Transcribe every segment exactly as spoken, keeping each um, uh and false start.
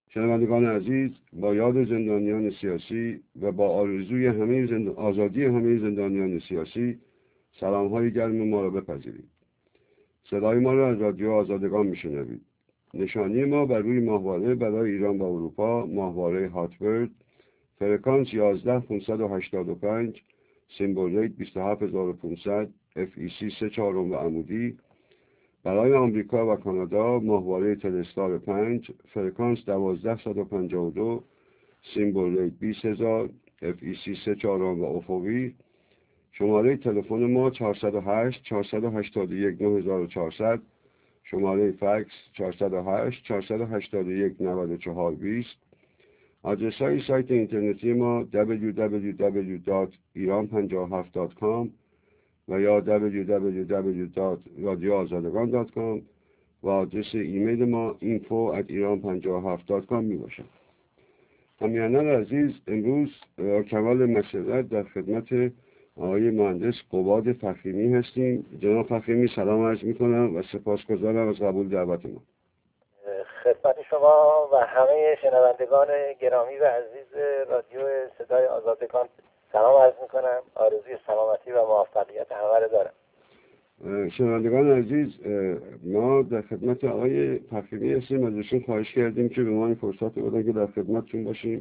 شنوندگان عزیز، با یاد زندانیان سیاسی و با آرزوی همه زند... آزادی همه زندانیان سیاسی، سلام‌های گرم ما را بپذیرید. صدای ما را از رادیو آزادگان میشنوید. نشانی ما بر روی ماهواره برای ایران و اروپا، ماهواره هاتبرد، فرکانس یازده پانصد و هشتاد و پنج، سیمبل ریت بیست و هفت هزار و پانصد، اف ای سی سه چهارم و عمودی. برای آمریکا و کانادا ماهواره تلستار پنج، فرکانس دوازده صد و پنجاه و دو، سیمبل ریت بیست هزار، اف ای سی سه چهارم و افقی. شماره تلفن ما چهارصد و هشت چهارصد و هشتاد و یک نه هزار و چهارصد، شماره فکس چهارصد و هشت چهارصد و هشتاد و یک نود و چهار بیست. آدرس های سایت اینترنتی ما دبلیو دبلیو دبلیو دات ایران پنجاه و هفت دات کام و یا دبلیو دبلیو دبلیو دات رادیو آزادگان دات کام و آدرس ایمیل ما اینفو ات ایران پنجاه و هفت دات کام می باشد. همیهنان عزیز، امروز کمال مسرت در خدمت آقای مهندس قباد فخیمی هستیم. جناب فخیمی سلام عرض می کنم و سپاسگزارم از قبول دعوت ما. خدمت شما و همه شنوندگان گرامی و عزیز رادیو صدای آزادگان سلام عرض می کنم. آرزوی سلامتی و موفقیت همه رو دارم. شنوندگان عزیز، ما در خدمت آقای فخیمی هستیم. از ایشون خواهش کردیم که به ما این فرصت بدن که در خدمتتون باشیم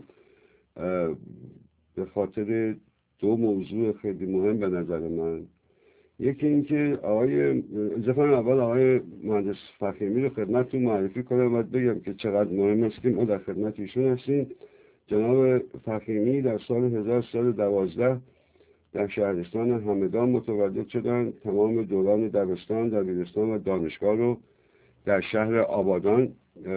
به خاطر دو موضوع خیلی مهم به نظر من. یکی این که آقای زفن اول آقای مهندس فخیمی رو خدمتتون معرفی کنم و بگم که چقدر مهم است که ما در خدمت ایشون هستیم. جناب فخیمی در سال هزار و سیصد و دوازده در شهرستان همدان متولد شدند. تمام دوران دبستان، دبیرستان و دانشگاه رو در شهر آبادان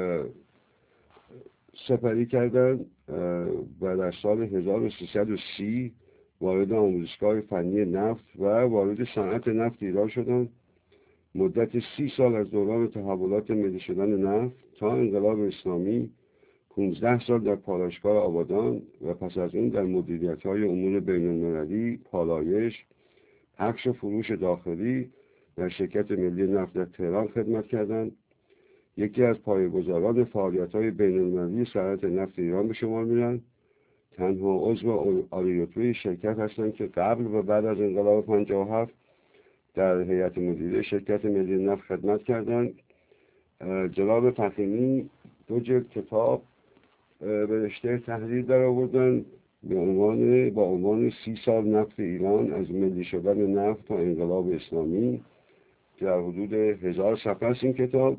سپری کردند و در سال هزار و سیصد و سی وارد آموزشگاه فنی نفت و وارد صنعت نفت ایران شدند. مدت سی سال از دوران تحولات ملی شدن نفت تا انقلاب اسلامی، پانزده سال در پالایشگاه آبادان و پس از اون در مدیریت‌های امور بین‌المللی، پالایش، پخش و فروش داخلی در شرکت ملی نفت در تهران خدمت کردند. یکی از پایه‌گذاران فعالیت‌های بین‌المللی صنعت نفت ایران به شمار می‌رن. تنها عضو آریوتوی شرکت هستند که قبل و بعد از انقلاب پنجاه و هفت در هیئت مدیره شرکت ملی نفت خدمت کردند. جناب فخیمی دو جلد کتاب به رشته تحریر در آوردن به عنوان با عنوان سی سال نفت ایران از ملی شدن نفت تا انقلاب اسلامی که در حدود هزار صفحه است این کتاب.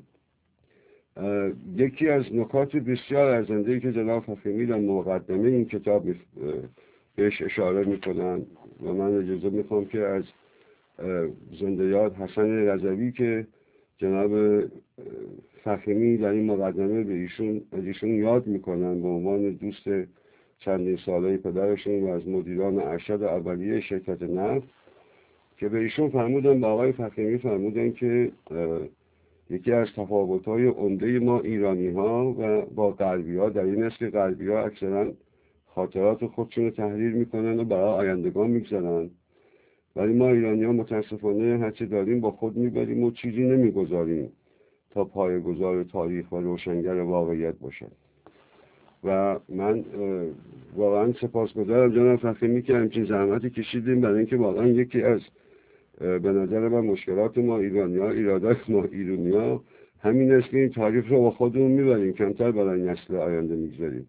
یکی از نکات بسیار ارزنده‌ای که جناب فخیمی در مقدمه این کتاب بهش اشاره می‌کنند و من اجازه می‌خوام که از زنده یاد حسن رضوی که جناب فخیمی در این مقدمه به ایشون از ایشون یاد میکنن به عنوان دوست چندین ساله پدرشون و از مدیران ارشد اولیه شرکت نفت، که به ایشون فرمودن، به آقای فخیمی فرمودن که یکی از تفاوت‌های عمده ما ایرانی‌ها و با غربی‌ها در این است که غربی‌ها اکثرا خاطرات خودشون رو تحریر میکنن و برای آیندگان میگذارن، ولی ما ایرانی‌ها متاسفانه هرچه داریم با خود میبریم و چیزی نمیگذاریم تا پایه‌گذار تاریخ و روشنگر واقعیت باشد. و من واقعا سپاسگزارم جناب فخیمی که همچین زحمتی کشیدیم برای اینکه واقعا یکی از به نظر من مشکلات ما ایرانی‌ها، ایرادات ما ایرانی‌ها همین است که این تاریخ رو با خودمون میبریم، کمتر برای نسل آینده میگذاریم.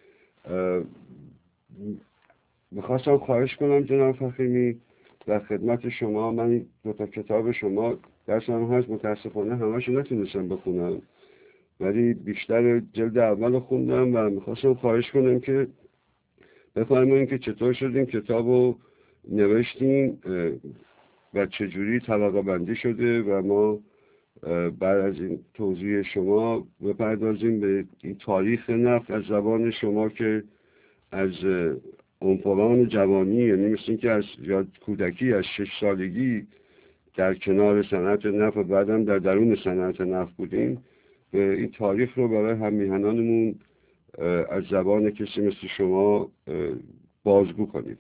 میخواستم خواهش کنم جناب فخیمی در خدمت شما، من دو تا کتاب شما درسم هست، متاسفانه همه‌شو نتونستم بخونم ولی بیشتر جلد اول رو خوندم و میخواستم خواهش کنم که بفرمایید که چطور شد این کتاب رو نوشتین و چجوری طبقه بندی شده و ما بعد از این توضیح شما بپردازیم به این تاریخ نفت از زبان شما که از عنفوان جوانی، یعنی مثل این که از یاد کودکی از شش سالگی در کنار صنعت نفت و بعدم در درون صنعت نفت بودیم، این تاریخ رو برای هممیهنانمون از زبان کسی مثل شما بازگو کنیم.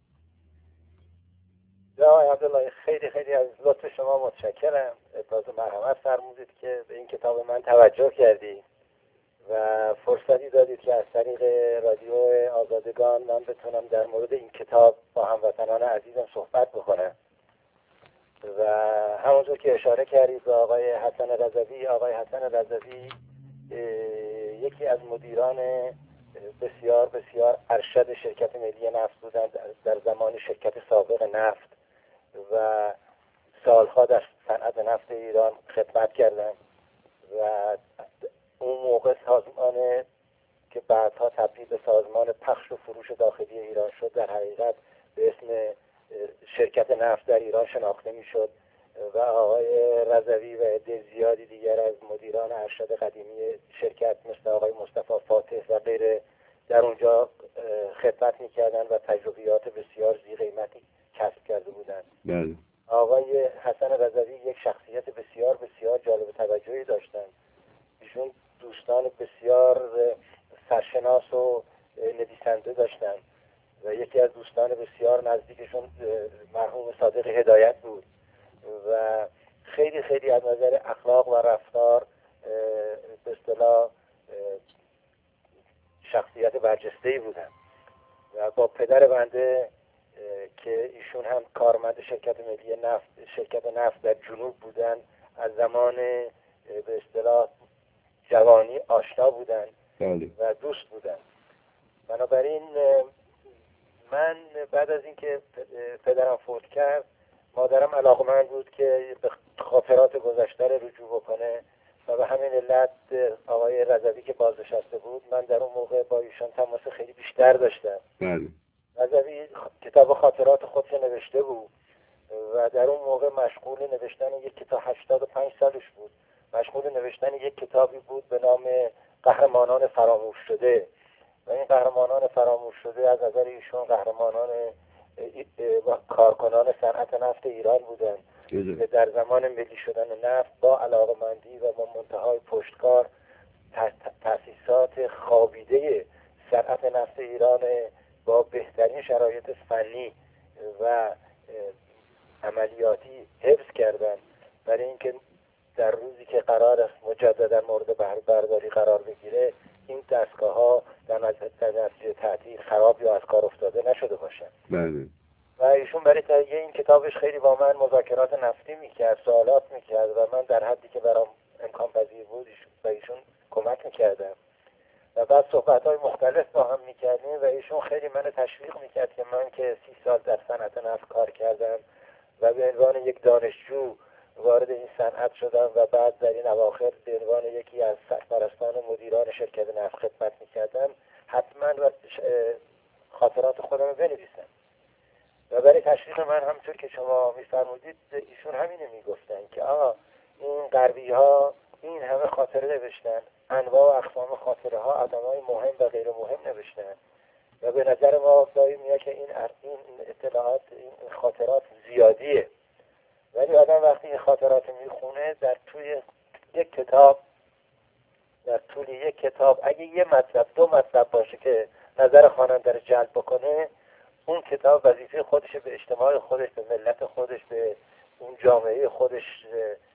جناب عبدالله خیلی خیلی از لطف شما متشکرم. ابراز مرحمت فرمودید که به این کتاب من توجه کردید و فرصتی دادید که از طریق رادیو آزادگان من بتونم در مورد این کتاب با هموطنان عزیزم صحبت بکنم. و همونطور که اشاره کردید به آقای حسن رضوی، آقای حسن رضوی یکی از مدیران بسیار بسیار ارشد شرکت ملی نفت بودند در زمان شرکت سابق نفت و سالها در صنعت نفت ایران خدمت کردند و اون موقع سازمان که بعدها تبدیل به سازمان پخش و فروش داخلی ایران شد در حقیقت به اسم شرکت نفت در ایران شناخته میشد و آقای رضوی و عده زیادی دیگر از مدیران ارشد قدیمی شرکت مثل آقای مصطفی فاتح و غیره در اونجا خدمت میکردن و تجربیات بسیار ذی قیمتی کسب کرده بودند. بله. آقای حسن رضوی یک شخصیت بسیار بسیار جالب توجهی داشتند. ایشون دوستان بسیار سرشناس و نویسنده داشتند و یکی از دوستان بسیار نزدیکشون مرحوم صادق هدایت بود و خیلی خیلی از نظر اخلاق و رفتار به اصطلاح شخصیت برجسته‌ای بودن و با پدر بنده که ایشون هم کارمند شرکت ملی نفت شرکت نفت در جنوب بودن از زمان به اصطلاح جوانی آشنا بودن و دوست بودن. بنابراین من بعد از اینکه پدرم فوت کرد مادرم علاقمند بود که به خاطرات گذشته رجوع بکنه و به همین علت آقای رضوی که بازنشسته بود من در اون موقع با ایشان تماس خیلی بیشتر داشتم. بله. رضوی کتاب خاطرات خودش نوشته بود و در اون موقع مشغول نوشتن یک کتاب هشتاد و پنج سالش بود مشغول نوشتن یک کتابی بود به نام قهرمانان فراموش شده و این قهرمانان فراموش شده از نظر ایشون قهرمانان کارکنان صنعت نفت ایران بودند که در زمان ملی شدن نفت با علاقمندی و با منتهای پشتکار تأسیسات خوابیده صنعت نفت ایران با بهترین شرایط فنی و عملیاتی حفظ کردند برای اینکه در روزی که قرار است مجددا مورد بهره برداری قرار بگیره این دستگاه ها در نتیجه تعطیل خراب یا از کار افتاده نشده باشند. بله. و ایشون برای تهیه این کتابش خیلی با من مذاکرات نفتی میکرد، سوالات میکرد و من در حدی که برام امکان پذیر بود و ایشون کمک میکردم و بعد صحبت های مختلف با هم میکردیم و ایشون خیلی من تشویق میکرد که من که سی سال در صنعت نفت کار کردم و به عنوان یک دانشجو وارد این صنعت شدم و بعد در این اواخر به عنوان یکی از سرپرستان مدیران شرکت نفت خدمت میکردم حتما خاطرات خودم رو بنویسم و برای تشویق من همونطور که شما میفرمودید ایشون همینه میگفتن که آقا این غربی ها این همه خاطره نوشتن انواع و اقسام خاطره ها آدمای مهم و غیر مهم نوشتن و به نظر ما دایی میاد که این این اطلاعات این خاطرات زیادیه ولی آدم وقتی این خاطرات میخونه در توی یک کتاب در طول یک کتاب اگه یه مطلب دو مطلب باشه که نظر خواننده رو جلب بکنه اون کتاب وظیفه خودش به اجتماع خودش به ملت خودش به اون جامعه خودش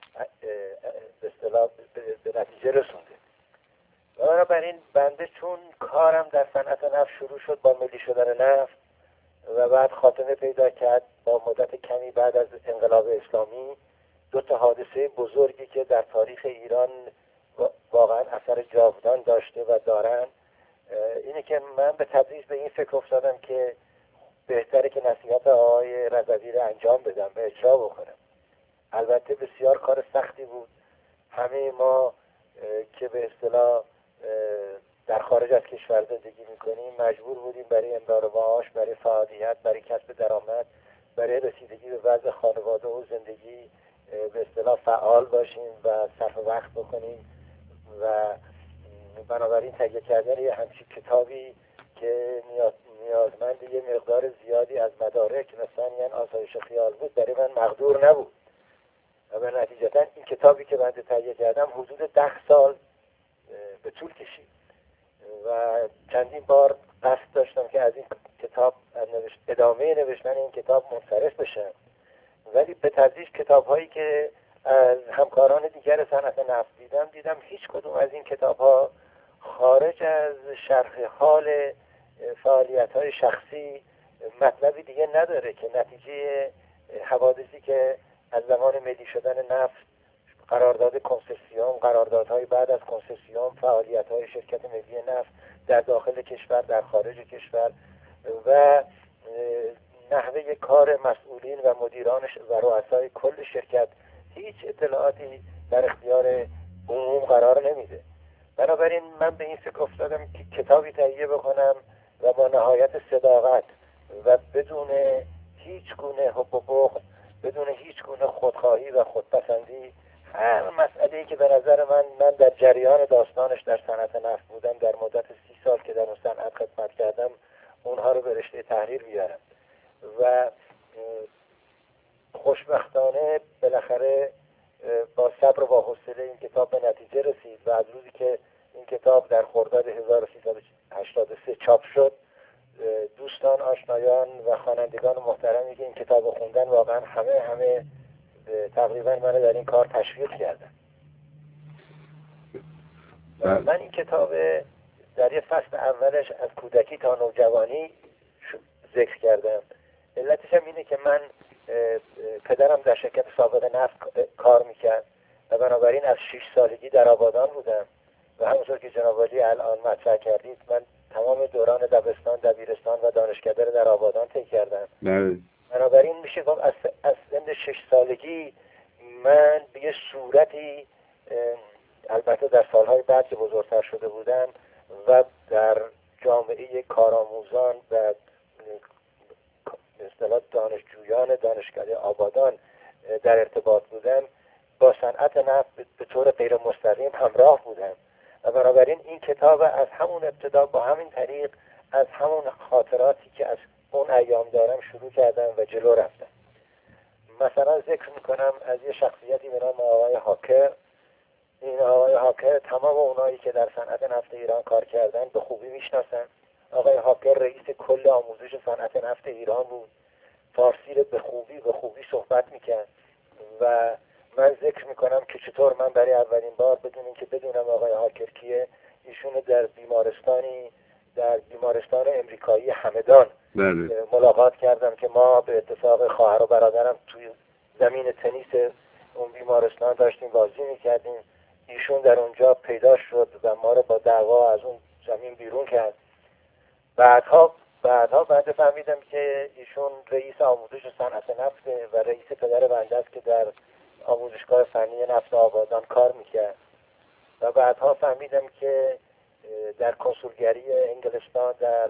به اصطلاح به نتیجه رسونده. بنابراین بنده چون کارم در صنعت نفت شروع شد با ملی شدن نفت و بعد خاتمه پیدا کرد با مدت کمی بعد از انقلاب اسلامی دو تا حادثه بزرگی که در تاریخ ایران واقعا اثر جاودان داشته و دارن اینه که من به تدریج به این فکر افتادم که بهتره که نصیحت آقای رضوی رو انجام بدم و اجرا بکنم. البته بسیار کار سختی بود. همه ما که به اصطلاح در خارج از کشور زندگی میکنیم مجبور بودیم برای امرار معاش، برای فعالیت، برای کسب درآمد، برای رسیدگی به وضع خانواده و زندگی به اصطلاح فعال باشیم و صرف وقت بکنیم و بنابراین تهیه کردن یه همچین کتابی که نیاز نیازمند یه مقدار زیادی از مدارک مثلا یعنی آسایش خیال بود برای من مقدور نبود و به نتیجتا این کتابی که من تهیه کردم حدود ده سال به طول کشید و چندین بار قصد داشتم که از این کتاب ادامه نوشتن این کتاب منصرف بشم ولی به تدریج کتاب هایی که از همکاران دیگر صنعت نفت دیدم دیدم هیچ کدوم از این کتاب ها خارج از شرح حال فعالیت‌های شخصی مطلبی دیگه نداره که نتیجه حوادثی که از زمان ملی شدن نفت، قرارداد کنسسیوم، قراردادهای بعد از کنسسیوم، فعالیت‌های شرکت ملی نفت در داخل کشور، در خارج کشور و نحوه کار مسئولین و مدیران و رؤسای کل شرکت هیچ اطلاعاتی در اختیار عموم قرار نمیده. بنابراین من به این فکر افتادم که کتابی تهیه بکنم و با نهایت صداقت و بدون هیچ گونه حب و بغض، بدون هیچ گونه خودخواهی و خودپسندی، هر مسئله‌ای که به نظر من من در جریان داستانش در صنعت نفت بودم، در مدت سی سال که در اون صنعت خدمت کردم، اونها رو به رشته تحریر بیارم و خوشبختانه بالاخره با صبر و با حوصله این کتاب به نتیجه رسید و از روزی که این کتاب در خرداد هزار و سیصد و هشتاد و سه چاپ شد، دوستان، آشنایان و خوانندگان محترمی که این کتاب خوندن واقعا همه همه تقریبا منو در این کار تشویق کردن. من این کتاب در یه فصل اولش از کودکی تا نوجوانی ذکر کردم. علتش هم اینه که من پدرم در شرکت سابق نفت کار میکرد و بنابراین از شش سالگی در آبادان بودم و همونطور که جناب عالی الان مطرح کردید، من تمام دوران دبستان، دبیرستان و دانشکده رو در آبادان طی کردم. بنابراین میشه گفت از از سن شش سالگی من به یه صورتی، البته در سالهای بعد که بزرگتر شده بودم و در جامعه کارآموزان و اصطلاح دانشجویان دانشکده آبادان در ارتباط بودم، با صنعت نفت به طور غیر مستقیم همراه بودم و بنابراین این کتاب از همون ابتدا با همین طریق از همون خاطراتی که از اون ایام دارم شروع کردم و جلو رفتم. مثلا ذکر میکنم از یه شخصیتی به نام آقای هاکر. این آقای هاکر تمام اونایی که در صنعت نفت ایران کار کردن به خوبی میشناسن. آقای هاکر رئیس کل آموزش صنعت نفت ایران بود. فارسی رو به خوبی به خوبی صحبت میکرد و من ذکر میکنم که چطور من برای اولین بار بدون اینکه بدونم آقای هاکر کیه، ایشون در بیمارستانی در بیمارستان امریکایی همدان بله. ملاقات کردم که ما به اتفاق خواهر و برادرم توی زمین تنیس اون بیمارستان داشتیم بازی میکردیم. ایشون در اونجا پیدا شد و ما رو با دعوا از اون زمین بیرون کرد. بعدها بعدها بعد فهمیدم که ایشون رئیس آموزش صنعت نفت و رئیس پدر بنده است که در آموزشگاه فنی نفت آبادان کار میکرد و بعدها فهمیدم که در کنسولگری انگلستان در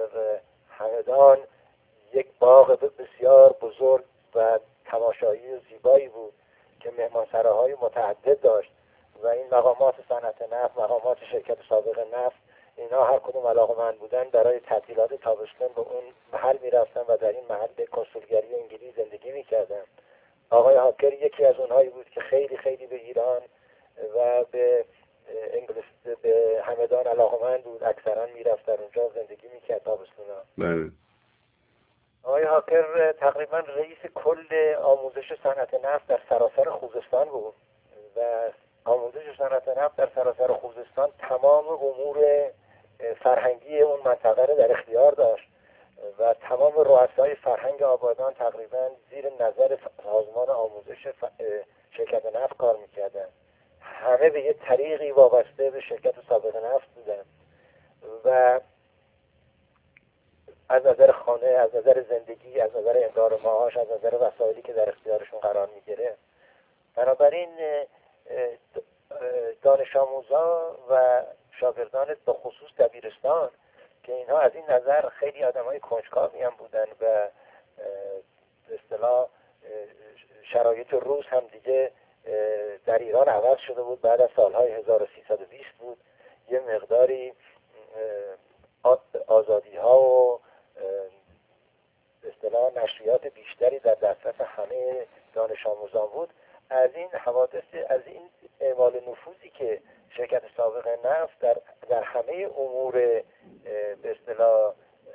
همدان یک باغ بسیار بزرگ و تماشایی و زیبایی بود که مهمانسراهای متعدد داشت و این مقامات صنعت نفت، مقامات شرکت سابق نفت، اینا هر کدوم علاقه‌مند بودن برای تعطیلات تابستان به اون محل میرفتن و در این محل به کنسولگری انگلیس زندگی میکردن. آقای هاکر یکی از اونهایی بود که خیلی خیلی به ایران و به انگلیس به همدان علاقه‌مند بود، اکثرا میرفت در اونجا زندگی میکرد تابستونا. بله. آقای هاکر تقریبا رئیس کل آموزش صنعت نفت در سراسر خوزستان بود و آموزش صنعت نفت در سراسر خوزستان تمام امور فرهنگی اون منطقه رو در اختیار داشت و تمام رؤسای فرهنگ آبادان تقریبا زیر نظر سازمان آموزش شرکت نفت کار میکردن. همه به یه طریقی وابسته به شرکت سابق نفت بودن و از نظر خانه، از نظر زندگی، از نظر امرار معاش، از نظر وسایلی که در اختیارشون قرار میگیره. بنابراین دانش آموزان و شاگردان به خصوص دبیرستان که اینها از این نظر خیلی آدمای کنجکاوی هم بودن و به اصطلاح شرایط روز هم دیگه در ایران عوض شده بود. بعد از سالهای هزار و سیصد و بیست بود یه مقداری آزادی ها و به اصطلاح نشریات بیشتری در دسترس همه دانش آموزان بود. از این حوادث، از این اعمال نفوذی که شرکت سابق نفت در در همه امور به اصطلاح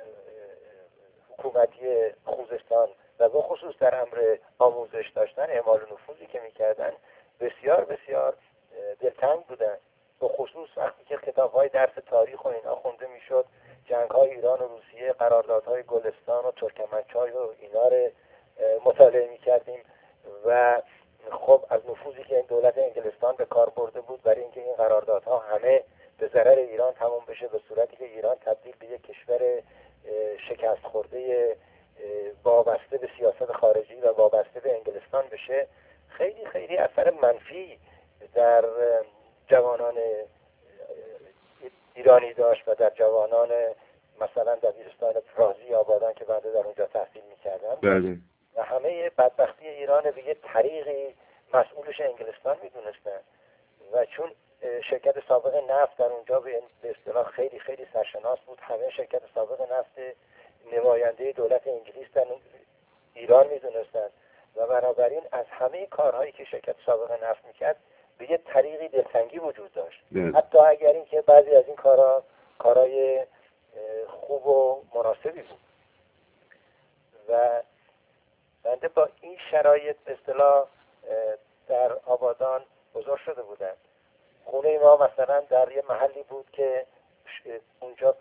حکومتی خوزستان و به خصوص در امر آموزش داشتن، اعمال نفوذی که میکردن، بسیار بسیار دلتنگ بودن به خصوص وقتی که کتاب‌های درس تاریخ و اینا خونده میشد، جنگ‌های ایران و روسیه، قراردادهای گلستان و ترکمنچای و اینا رو مطالعه می‌کردیم و خب از نفوذی که این دولت انگلستان به کار برده بود برای اینکه این قراردادها همه به ضرر ایران تمام بشه، به صورتی که ایران تبدیل به یک کشور شکست خورده وابسته به سیاست خارجی و وابسته به انگلستان بشه، خیلی خیلی اثر منفی در جوانان ایرانی داشت و در جوانان مثلا دبیرستان رازی آبادان که بنده در اونجا تحصیل می‌کردم. بله. و همه بدبختی ایران به یه طریقی مسئولش انگلستان میدونستن و چون شرکت سابق نفت در اونجا به اصطلاح خیلی خیلی سرشناس بود، همه شرکت سابق نفت نماینده دولت انگلیس در ایران میدونستن و بنابراین از همه کارهایی که شرکت سابق نفت میکرد به یه طریقی دلتنگی وجود داشت. ده. حتی اگر این که بعضی از این کارها کارهای خوب و مناسبی بود و بنده با این شرایط به اصطلاح در آبادان بزرگ شده بودم. خونه ما مثلا در یه محلی بود که اونجا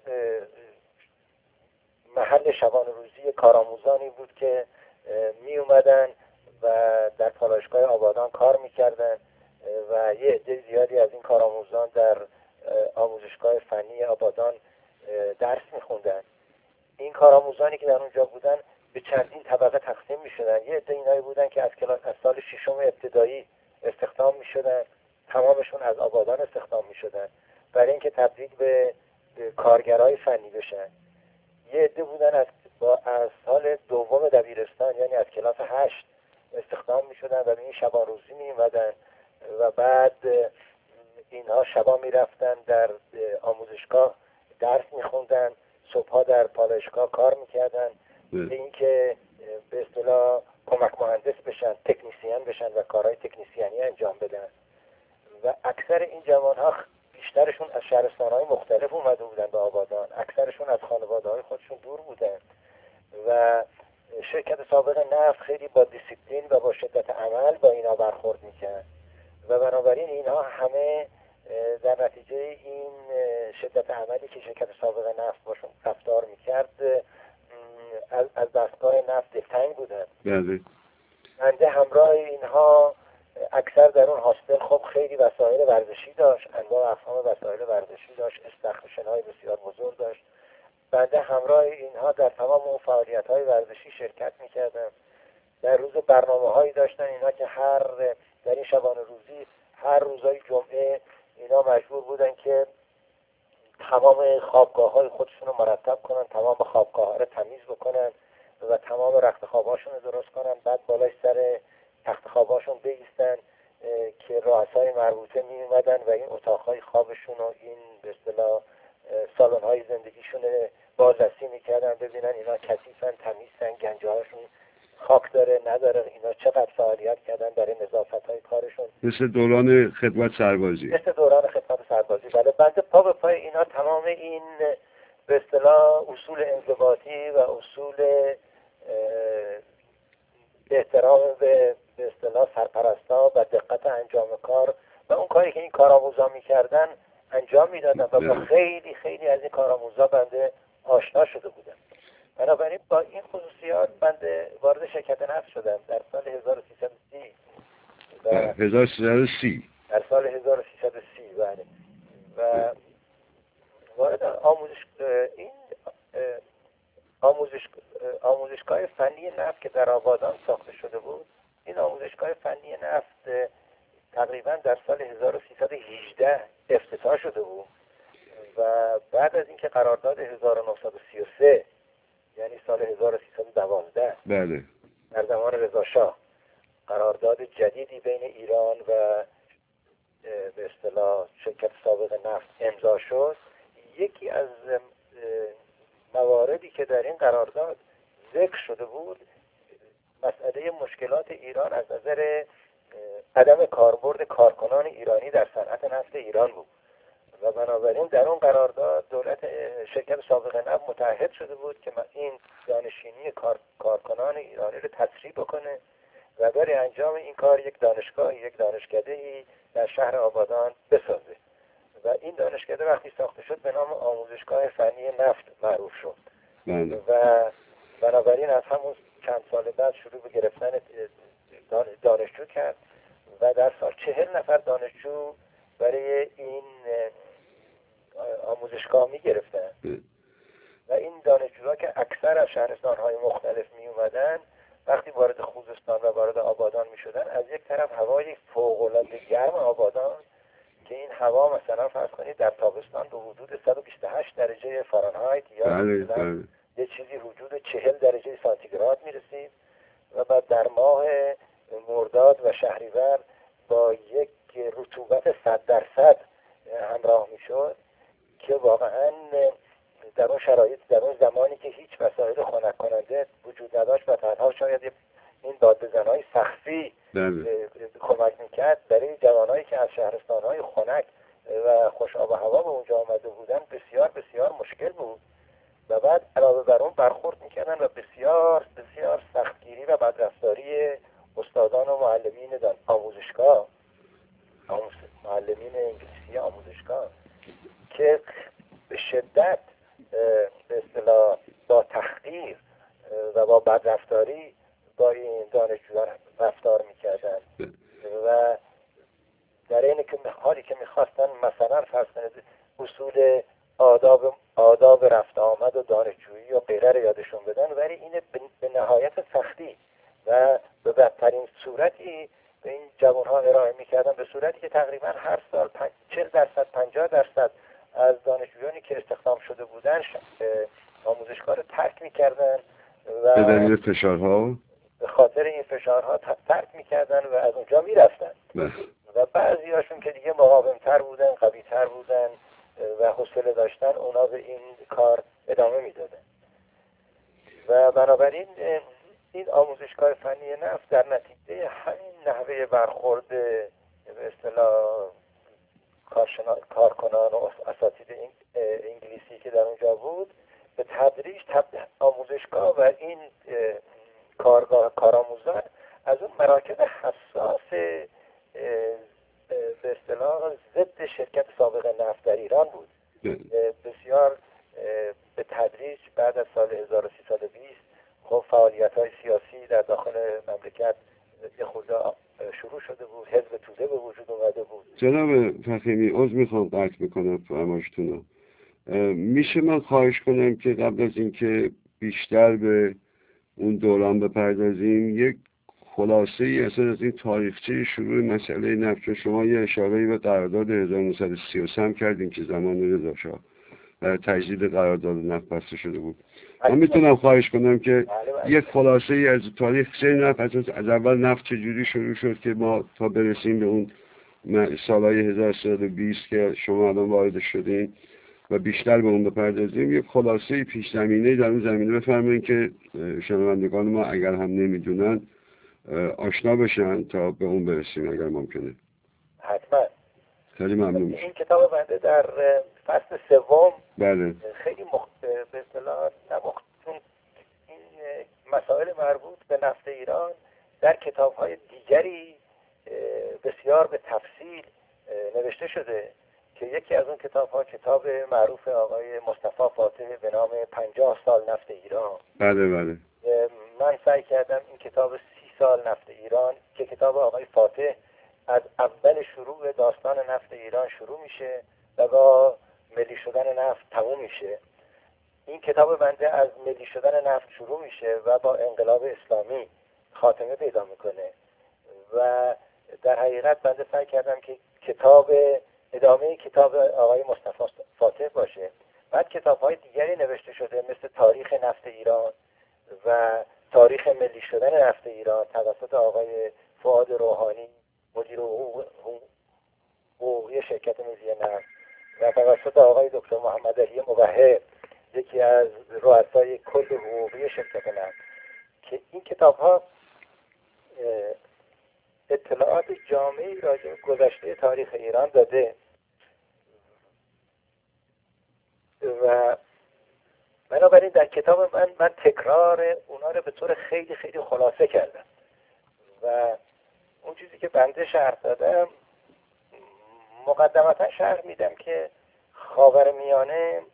محل شبانه روزی کارآموزانی بود که می اومدن و در پالایشگاه آبادان کار میکردن و یه عده زیادی از این کارآموزان در آموزشگاه فنی آبادان درس میخوندن. این کارآموزانی که در اونجا بودن به چندین طبقه تقسیم میشدن. یه عده اینایی بودن که از کلاس از سال ششم ابتدایی استخدام میشدن، تمامشون از آبادان استخدام میشدن برای اینکه تبدیل به کارگرای فنی بشن. یه عده بودن از با از سال دوم دبیرستان یعنی از کلاس هشت استخدام میشدن و به این شبان روزی میومدن و بعد اینها شبا میرفتن در آموزشگاه درس میخوندن، صبحها در پالایشگاه کار میکردن به اینکه به اصطلاح کمک مهندس بشن، تکنیسیان بشن و کارهای تکنیسیانی انجام بدن. و اکثر این جوانها بیشترشون از شهرستانهای مختلف اومده بودن به آبادان، اکثرشون از خانواده‌های خودشون دور بودن و شرکت سابق نفت خیلی با دیسیپلین و با شدت عمل با اینا برخورد میکرد و بنابراین اینها همه در نتیجه این شدت عملی که شرکت سابق نفت باشون رفتار میکرد از, از دستگاه نفت دلتنگ بودن. بنده همراه اینها اکثر در اون هاستل خب خیلی وسایل ورزشی داشت، انواع اقسام وسایل ورزشی داشت، استخوان‌های بسیار بزرگ داشت. بنده همراه اینها در تمام اون فعالیت‌های ورزشی شرکت می‌کردم. در روز برنامه‌هایی داشتن اینا که هر در این شبانه روزی هر روزهای جمعه اینا مجبور بودن که تمام خوابگاه‌های خودشون رو مرتب کنن، تمام خوابگاه‌ها رو تمیز بکنن و تمام رخت خواباشون رو درست کنن، بعد بالای سر تخت خواباشون بایستن که رؤسای مربوطه می اومدن و این اتاقهای خوابشون و این به اصطلاح سالن‌های زندگیشون بازرسی میکردن ببینن اینا کثیفن، تمیزن، گنجه‌هاشون خاک داره نداره، اینا چقدر فعالیت کردن برای نظافت‌های کارشون. مثل دوران خدمت سربازی. مثل دوران خدمت سربازی. بله بنده پا به پای اینا تمام این به اصطلاح اصول انضباطی و اصول احترام به به اصطلاح سرپرستا و دقت انجام کار و اون کاری که این کارآموزا میکردن انجام میدادن و با خیلی خیلی از این کارآموزا بنده آشنا شده بودم. بنابراین با این خصوصیات بنده وارد شرکت نفت شدم در سال هزار و سیصد و سی. هزار و سیصد و سی در سال هزار و سیصد و سی بله. و وارد آموزش این آموزش آموزشگاه فنی نفت که در آبادان ساخته شده بود، این آموزشگاه فنی نفت تقریبا در سال هزار و سیصد و هجده افتتاح شده بود و بعد از اینکه قرارداد هزار و نهصد و سی و سه یعنی سال هزار و سیصد و دوازده بله در زمان رضا شاه قرارداد جدیدی بین ایران و به اصطلاح شرکت سابق نفت امضا شد، یکی از مواردی که در این قرارداد ذکر شده بود مسئله مشکلات ایران از نظر عدم کاربرد کارکنان ایرانی در صنعت نفت ایران بود و بنابراین در اون قرارداد دولت شرکت سابق نفت متعهد شده بود که این دانشینی کار، کارکنان ایرانی رو تسریع بکنه و برای انجام این کار یک دانشگاه یک دانشکده‌ای در شهر آبادان بسازه و این دانشکده وقتی ساخته شد به نام آموزشگاه فنی نفت معروف شد. بله. و بنابراین از همون چند سال بعد شروع به گرفتن دانشجو کرد و در سال چهل نفر دانشجو برای این آموزشگاه می گرفتن و این دانشجوها که اکثر از شهرستان‌های مختلف می اومدن وقتی وارد خوزستان و وارد آبادان می شدن، از یک طرف هوای فوق‌العاده گرم آبادان که این هوا مثلا فرض کنید در تابستان به حدود صد و بیست و هشت درجه فارنهایت یا بله بله. یه چیزی حدود چهل درجه سانتیگراد می رسید و بعد در ماه مرداد و شهریور با یک رطوبت صد درصد همراه می شد که واقعا در اون شرایط، در اون زمانی که هیچ وسایل خنک کننده وجود نداشت و تنها شاید این دادبزن‌های سخفی کمک میکرد، برای جوانایی که از شهرستان‌های خنک و خوش آب و هوا به اونجا آمده بودن بسیار بسیار مشکل بود و بعد علاوه بر اون برخورد میکردن و بسیار بسیار سختگیری و بدرفتاری استادان و معلمین آموزشگاه، معلمین انگلیسی آموزشگاه که به شدت به اصطلاح با تحقیر و با بدرفتاری با این دانشجویان رفتار میکردن و در این که حالی که میخواستن مثلا فرض کنید اصول آداب آداب رفت آمد و دانشجویی و غیره رو یادشون بدن، ولی این به نهایت سختی و به بدترین صورتی به این جوانها ارائه میکردن، به صورتی که تقریبا هر سال چهل درصد پنجاه درصد از دانشجویانی که استخدام شده بودن آموزشگاه رو ترک میکردن و به دلیل فشارها، به خاطر این فشارها ترک میکردن و از اونجا میرفتن و بعضی هاشون که دیگه مقاومتر بودن، قویتر بودن و حوصله داشتن، اونا به این کار ادامه میدادن و بنابراین این آموزشگاه فنی نفت در نتیجه همین نحوه برخورد به اصطلاح کارکنان و اساتید انگلیسی که در اونجا بود، به تدریج آموزشگاه و این کارگاه کارآموزان از اون مراکز حساس به اصطلاح ضد شرکت سابق نفت در ایران بود. بسیار به تدریج بعد از سال هزار و سیصد و بیست خب فعالیت‌های سیاسی در داخل مملکت یه خورده شروع شده بود، حزب توده به وجود اومده بود. جناب فخیمی، عذر میخوام قطع بکنم فرمایشتون رو. میشه من خواهش کنم که قبل از اینکه بیشتر به اون دوران بپردازیم یک خلاصه ای اصلا از این تاریخچه شروع مسئله نفت، شما یه اشاره به قرارداد هزار و نهصد و سی و سه هم کردین که زمان رضا شاه برای تجدید قرارداد نفت بسته شده بود. من میتونم خواهش کنم که یک خلاصه ای از تاریخچه نفت، از اول نفت چجوری شروع شد که ما تا برسیم به اون سالهای هزار و سیصد و بیست که شما الان وارد شدین و بیشتر به اون بپردازیم، یک خلاصه پیش زمینه در اون زمینه بفرمایید که شنوندگان ما اگر هم نمیدونن آشنا بشن تا به اون برسیم اگر ممکنه. حتما. خیلی ممنون میشم. این کتاب بنده در فصل سوم بله خیلی مخ... به اصطلاح نمختون این مسائل مربوط به نفت ایران در کتاب‌های دیگری بسیار به تفصیل نوشته شده که یکی از اون کتاب‌ها کتاب معروف آقای مصطفی فاتح به نام پنجاه سال نفت ایران. بله بله. من سعی کردم این کتاب سی سال نفت ایران که کتاب آقای فاتح از اول شروع داستان نفت ایران شروع میشه و با ملی شدن نفت تموم میشه. این کتاب بنده از ملی شدن نفت شروع میشه و با انقلاب اسلامی خاتمه پیدا میکنه و در حقیقت بنده سعی کردم که کتاب ادامه کتاب آقای مصطفی فاتح باشه. بعد کتاب‌های دیگری نوشته شده مثل تاریخ نفت ایران و تاریخ ملی شدن نفت ایران توسط آقای فؤاد روحانی مدیر حقوقی شرکت ملی نفت و توسط آقای دکتر محمد علی موحد یکی از رؤسای کل حقوقی شرکت نفت که این کتاب‌ها اطلاعات جامعی راجع به گذشته تاریخ ایران داده و بنابراین در کتاب من من تکرار اونا رو به طور خیلی خیلی خلاصه کردم و اون چیزی که بنده شرح دادم مقدمتا شرح میدم که خاورمیانه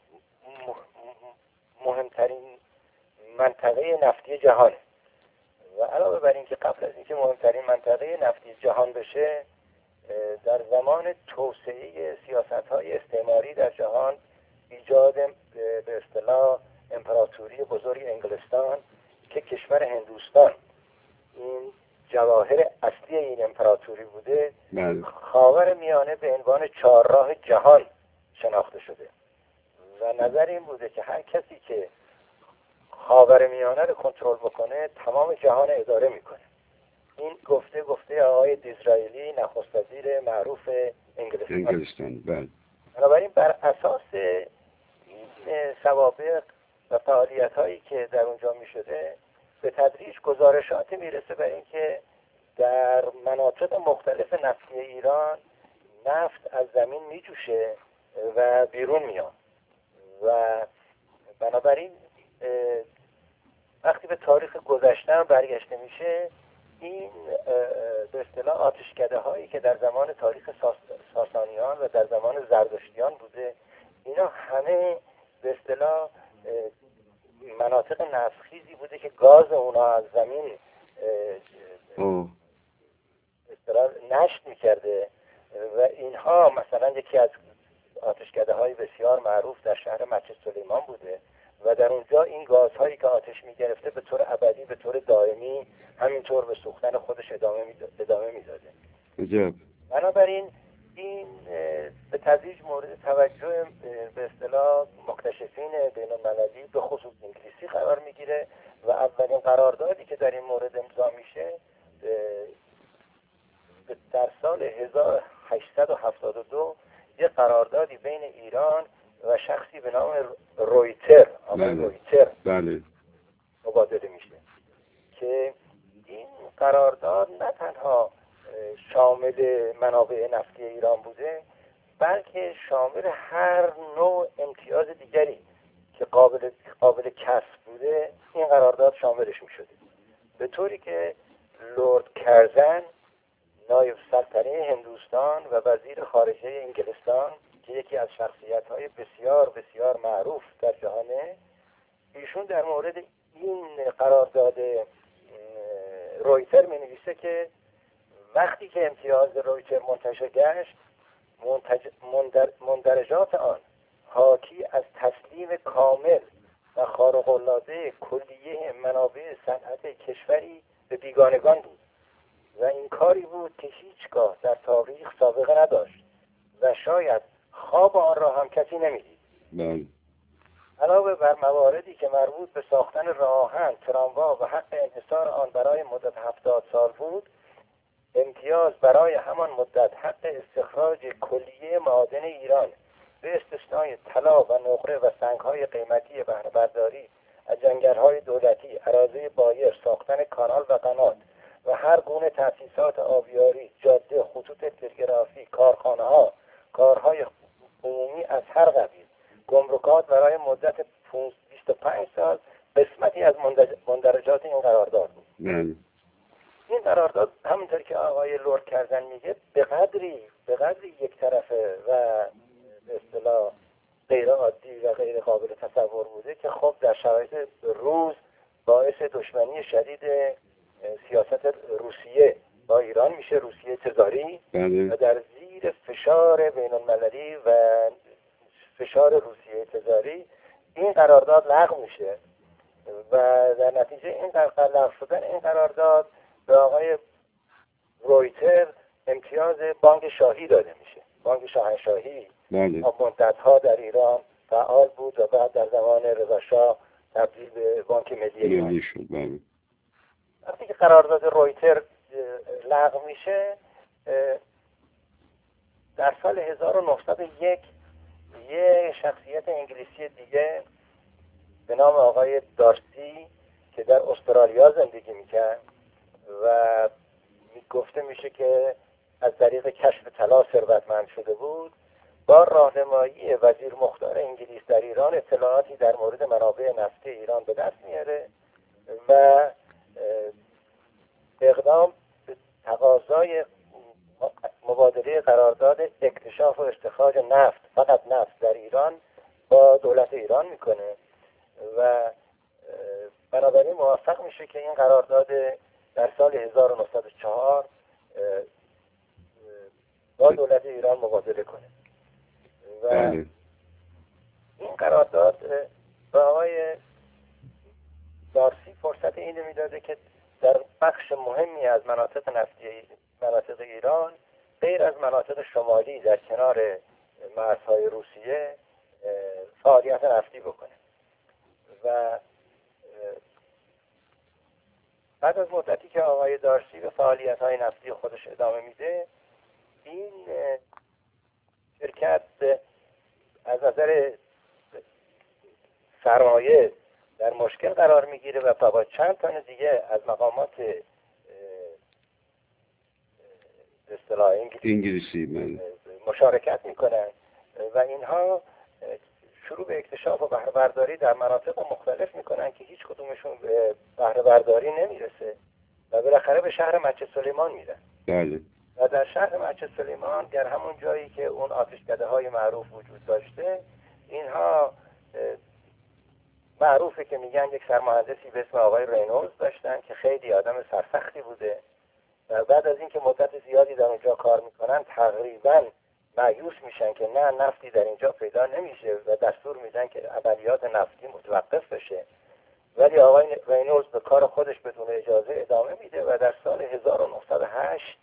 مهمترین منطقه نفتی جهانه و علاوه بر این که قبل از اینکه مهمترین منطقه نفتی جهان بشه، در زمان توسعه سیاست‌های استعماری در جهان، ایجاد به اصطلاح امپراتوری بزرگ انگلستان که کشور هندوستان این جواهر اصلی این امپراتوری بوده، خاور میانه به عنوان چهارراه جهان شناخته شده و نظر این بوده که هر کسی که خاور میانه رو کنترل بکنه تمام جهان اداره میکنه. این گفته گفته آقای دیزرائیلی، نخست وزیر معروف انگلستان. انگلستان بله. بنابراین بر اساس این سوابق و فعالیت هایی که در اونجا می شده به تدریج گزارشاتی میرسه بر اینکه در مناطق مختلف نفتی ایران نفت از زمین می جوشه و بیرون میاد و بنابراین وقتی به تاریخ گذشته برگشته میشه، این به اصطلاح آتشکده هایی که در زمان تاریخ ساسانیان و در زمان زردشتیان بوده، اینا همه به اصطلاح مناطق نفتخیزی بوده که گاز اونا از زمین به اصطلاح نشت میکرده و اینها مثلا یکی از آتشکده های بسیار معروف در شهر مچه سلیمان بوده و در اونجا این گازهایی که آتش میگرفته به طور ابدی، به طور دائمی همینطور به سوختن خودش ادامه ادامه میداده. عجب. بنابراین این به تدریج مورد توجه به اصطلاح مکتشفین بین المللی به خصوص انگلیسی قرار میگیره و اولین قراردادی که در این مورد امضا میشه در سال هزار و هشتصد و هفتاد و دو یک قراردادی بین ایران و شخصی به نام رویتر آقای رویتر بله مبادله میشه که این قرارداد نه تنها شامل منابع نفتی ایران بوده، بلکه شامل هر نوع امتیاز دیگری که قابل قابل کسب بوده این قرارداد شاملش میشده، به طوری که لورد کرزن نایب سلطنه هندوستان و وزیر خارجه انگلستان که یکی از شخصیت‌های بسیار بسیار معروف در جهانه، ایشون در مورد این قرارداد رویتر می‌نویسه که وقتی که امتیاز رویتر منتشر گشت، منتج... مندر... مندرجات آن حاکی از تسلیم کامل و خارق‌العاده کلیه منابع صنعت کشوری به بیگانگان بود و این کاری بود که هیچگاه در تاریخ سابقه نداشت و شاید خواب آن را هم کسی نمیدید. بله. علاوه بر مواردی که مربوط به ساختن راه‌آهن، تراموا و حق انحصار آن برای مدت هفتاد سال بود، امتیاز برای همان مدت حق استخراج کلیه معادن ایران به استثنای طلا و نقره و سنگ‌های قیمتی بهره برداری از جنگل‌های دولتی، اراضی بایر، ساختن کانال و قنات و هر گونه تأسیسات آبیاری، جاده، خطوط تلگرافی، کارخانه‌ها، کارهای عمومی از هر قبیل، گمرکات برای مدت بیست و پنج سال قسمتی از مندرجات این قرارداد بود. بله. این قرارداد همونطور که آقای لورد کرزن میگه به قدری به قدری یک طرفه و به اصطلاح غیر عادی و غیر قابل تصور بوده که خب در شرایط روز باعث دشمنی شدید سیاست روسیه با ایران میشه، روسیه تزاری، بله. و در زیر فشار بین المللی و فشار روسیه تزاری این قرارداد لغو میشه و در نتیجه این لغو شدن این قرارداد به آقای رویتر امتیاز بانک شاهی داده میشه. بانک شاهنشاهی بله. مدت‌ها در ایران فعال بود و بعد در زمان رضا شاه تبدیل به بانک ملی ملی شد. بله. وقتی که قرارداد رویتر لغو میشه، در سال هزار و نهصد و یک یه شخصیت انگلیسی دیگه به نام آقای دارسی که در استرالیا زندگی میکرد و گفته میشه که از طریق کشف طلا ثروتمند شده بود، با راهنمایی وزیر مختار انگلیس در ایران اطلاعاتی در مورد منابع نفتی ایران به دست میاره و اقدام به تقاضای مبادله معاهده قرارداد اکتشاف و استخراج نفت، فقط نفت در ایران، با دولت ایران میکنه و بنابراین موفق میشه که این قرارداد در سال هزار و نهصد و چهار با دولت ایران مبادله کنه و این قرارداد به آقای دارسی فرصت اینو میداده که در بخش مهمی از مناطق نفتی مناطق ایران غیر از مناطق شمالی در کنار مرزهای روسیه فعالیت نفتی بکنه و بعد از مدتی که آقای دارسی به فعالیت‌های نفتی خودش ادامه میده، این شرکت از نظر سرمایه در مشکل قرار میگیره و با چند تن دیگه از مقامات اصطلاح انگلیسی مشارکت میکنن و اینها شروع به اکتشاف و بهره برداری در مناطق مختلف میکنن که هیچ کدومشون به بهره برداری نمیرسه و بالاخره به شهر مچه سلیمان میرن. بله. و در شهر مچه سلیمان در همون جایی که اون آتشکده های معروف وجود داشته، اینها معروفه که میگن یک سرمهندسی به اسم آقای رینولز داشتن که خیلی آدم سرسختی بوده و بعد از اینکه مدت زیادی در اونجا کار میکنن تقریبا مایوس میشن که نه نفتی در اینجا پیدا نمیشه و دستور میدن که عملیات نفتی متوقف بشه، ولی آقای رینولز به کار خودش بدون اجازه ادامه میده و در سال هزار و نهصد و هشت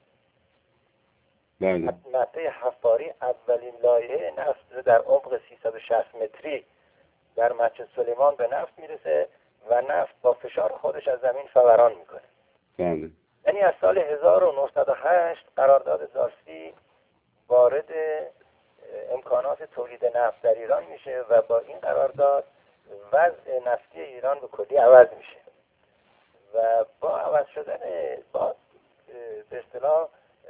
بله. مته حفاری اولین لایحه نفت در عمق سیصد و شصت متری در مچه سلیمان به نفت میرسه و نفت با فشار خودش از زمین فوران میکنه. بله. یعنی از سال هزار و نهصد و هشت قرارداد دارسی وارد امکانات تولید نفت در ایران میشه و با این قرارداد وضع نفتی ایران به کلی عوض میشه و با عوض شدن با به اصطلاح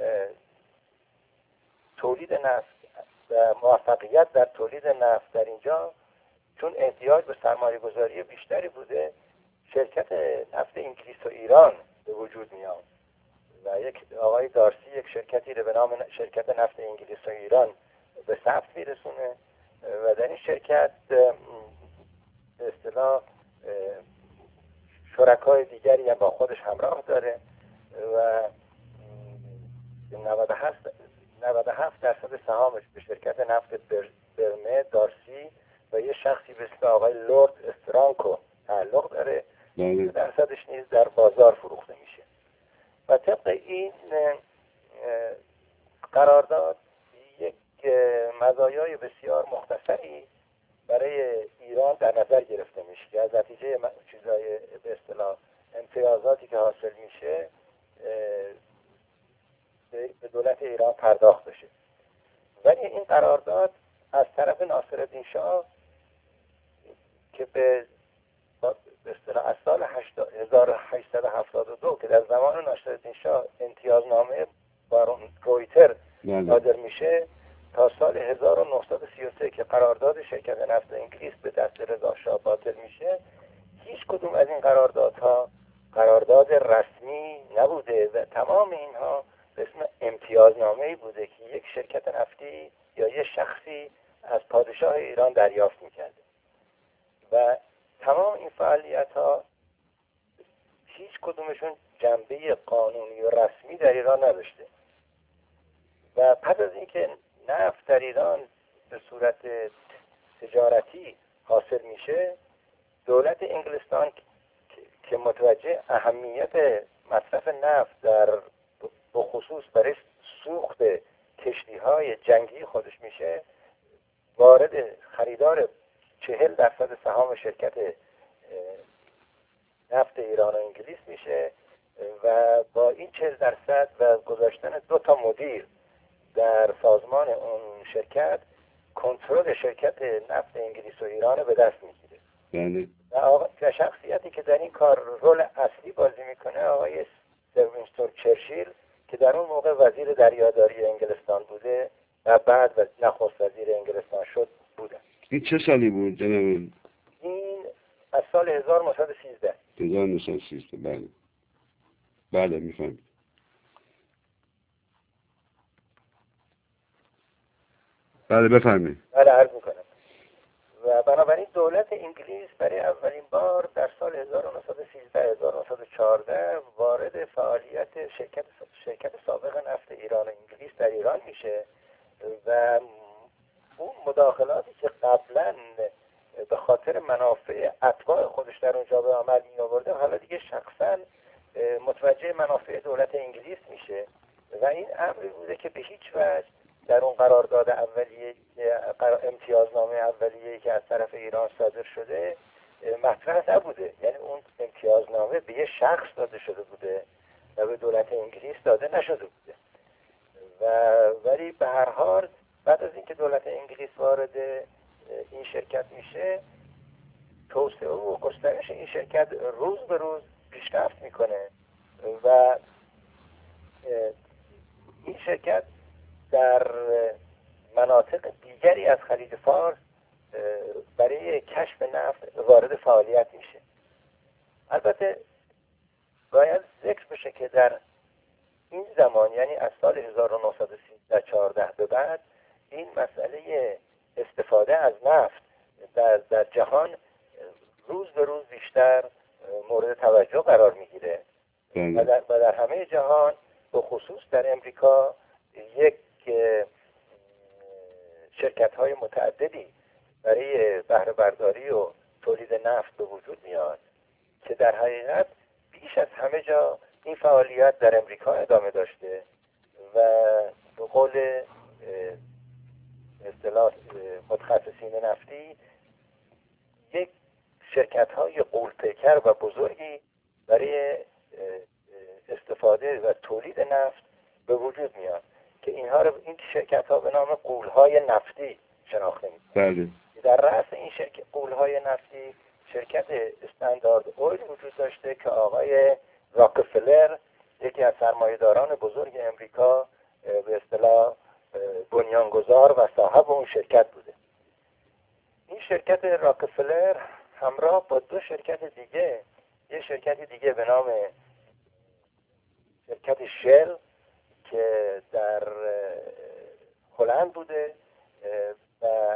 تولید نفت و موفقیت در تولید نفت در اینجا، چون احتیاج به سرمایه گذاری بیشتری بوده، شرکت نفت انگلیس و ایران به وجود میاد و یک آقای دارسی یک شرکتی رو به نام شرکت نفت انگلیس و ایران به ثبت میرسونه و در این شرکت به اصطلاح شرکای دیگری هم با خودش همراه داره و نود و هفت درصد سهامش به شرکت نفت برمه دارسی و یه شخصی به اسم آقای لورد استرانکو تعلق داره، درصدش نیز در بازار فروخته میشه و طبق این قرارداد یک مزایای بسیار مختصری برای ایران در نظر گرفته میشه که از نتیجه چیزای به اصطلاح امتیازاتی که حاصل میشه به دولت ایران پرداخت بشه. ولی این قرارداد از طرف ناصرالدین شاه که به به اصطلاح از سال هزار و هشتصد و هفتاد و دو که در زمان ناصرالدین شاه امتیازنامه بارون رویتر صادر میشه تا سال هزار و نهصد و سی و سه که قرارداد شرکت نفت انگلیس به دست رضا شاه باطل میشه، هیچ کدوم از این قراردادها قرارداد رسمی نبوده و تمام اینها به اسم امتیازنامه‌ای بوده که یک شرکت نفتی یا یک شخصی از پادشاه ایران دریافت میکرده و تمام این فعالیت ها هیچ کدومشون جنبه قانونی و رسمی در ایران نداشته و پس از اینکه نفت در ایران به صورت تجارتی حاصل میشه، دولت انگلستان که متوجه اهمیت مصرف نفت در بخصوص برای سوخت کشتی‌های جنگی خودش میشه، وارد خریدار چهل درصد سهام شرکت نفت ایران و انگلیس میشه و با این چهل درصد و گذاشتن دو تا مدیر در سازمان اون شرکت کنترل شرکت نفت انگلیس و ایران به دست میگیره. بله. و آقا شخصیتی که در این کار رول اصلی بازی میکنه آقای سر وینستون چرچیل که در اون موقع وزیر دریاداری انگلستان بوده و بعد و نخست وزیر انگلستان شد بوده. این چه سالی بود جناب؟ این از سال هزار و نهصد و سیزده. هزار و نهصد و سیزده. بله. بله میفهمم. بله بفرمایید. بله عرض میکنم. و بنابراین دولت انگلیس برای اولین بار در سال هزار و نهصد و سیزده هزار و نهصد و چهارده وارد فعالیت شرکت شرکت سابق نفت ایران و انگلیس در ایران میشه و اون مداخلاتی که قبلا به خاطر منافع اتباع خودش در اونجا به عمل می آورده حالا دیگه شخصا متوجه منافع دولت انگلیس میشه و این امری بوده که به هیچ وجه در اون قرارداد اولیه امتیازنامه اولیه که از طرف ایران صادر شده مطرح نبوده. یعنی اون امتیازنامه به یه شخص داده شده بوده و به دولت انگلیس داده نشده بوده و ولی به هر حال بعد از اینکه دولت انگلیس وارد این شرکت میشه توسعه و گسترش این شرکت روز به روز پیشرفت میکنه و این شرکت در مناطق دیگری از خلیج فارس برای کشف نفت وارد فعالیت میشه. البته باید ذکر بشه که در این زمان یعنی از سال هزار و نهصد و سیزده چهارده به بعد این مسئله استفاده از نفت در, در جهان روز به روز بیشتر مورد توجه قرار میگیره و در, و در همه جهان به خصوص در امریکا یک شرکت های متعددی برای بهره برداری و تولید نفت به وجود میاد که در حقیقت بیش از همه جا این فعالیت در امریکا ادامه داشته و به قول اصطلاح متخصصین نفتی یک شرکت های غول‌پیکر و بزرگی برای استفاده و تولید نفت به وجود میاد که اینها رو این شرکت ها به نام غول‌های نفتی شناخته میشن. بله. در رأس این شرکت غول‌های نفتی شرکت استاندارد اویل وجود داشته که آقای راکفلر یکی از سرمایه‌داران بزرگ امریکا به اصطلاح بنیانگذار و صاحب اون شرکت بوده. این شرکت راکفلر همراه با دو شرکت دیگه یه شرکت دیگه به نام شرکت شل که در هلند بوده و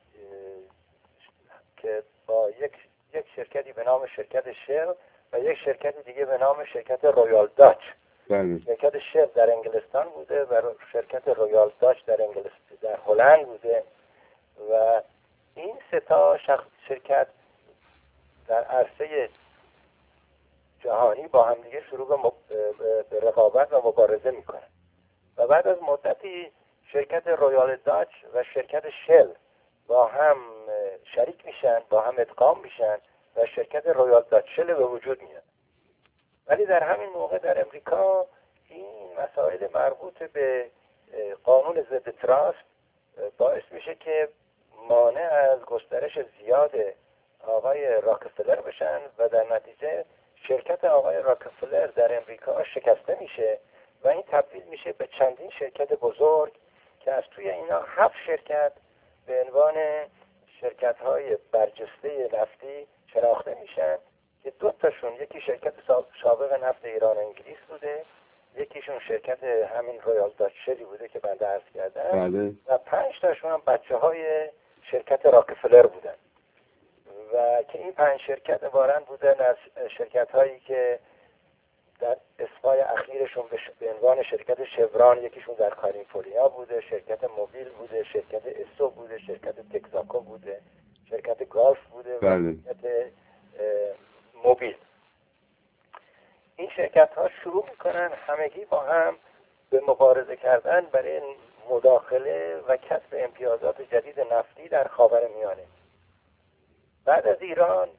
که با یک یک شرکتی به نام شرکت شل و یک شرکت دیگه به نام شرکت رویال داچ. بله. شرکت شل در انگلستان بوده و شرکت رویال داچ در انگلستان در هلند بوده و این سه تا شرکت در عرصه جهانی با همدیگه شروع به, مب... به رقابت و مبارزه میکنن و بعد از مدتی شرکت رویال داچ و شرکت شل با هم شریک میشن، با هم ادغام میشن و شرکت رویال داچ شل به وجود میاد. ولی در همین موقع در امریکا این مسائل مربوط به قانون ضد تراست باعث میشه که مانع از گسترش زیاد آقای راکفلر بشن و در نتیجه شرکت آقای راکفلر در امریکا شکسته میشه و این تبدیل میشه به چندین شرکت بزرگ که از توی اینا هفت شرکت به عنوان شرکت های برجسته نفتی شناخته میشن که دو تاشون یکی شرکت سابق نفت ایران انگلیس بوده، یکیشون شرکت همین رویال داچ شلی بوده که بنده عرض کردم بله. و پنج تاشون هم بچه های شرکت راکفلر بودن و که این پنج شرکت وارن بودن از شرکت هایی که در اسمای اخیرشون به عنوان شرکت شوران یکیشون در کالیفرنیا بوده، شرکت موبیل بوده، شرکت اسو بوده، شرکت تکزاکو بوده، شرکت گالف بوده بله. و شرکت موبیل. این شرکت ها شروع میکنن همگی با هم به مبارزه کردن برای مداخله و کسب امتیازات جدید نفتی در خاورمیانه. بعد از ایران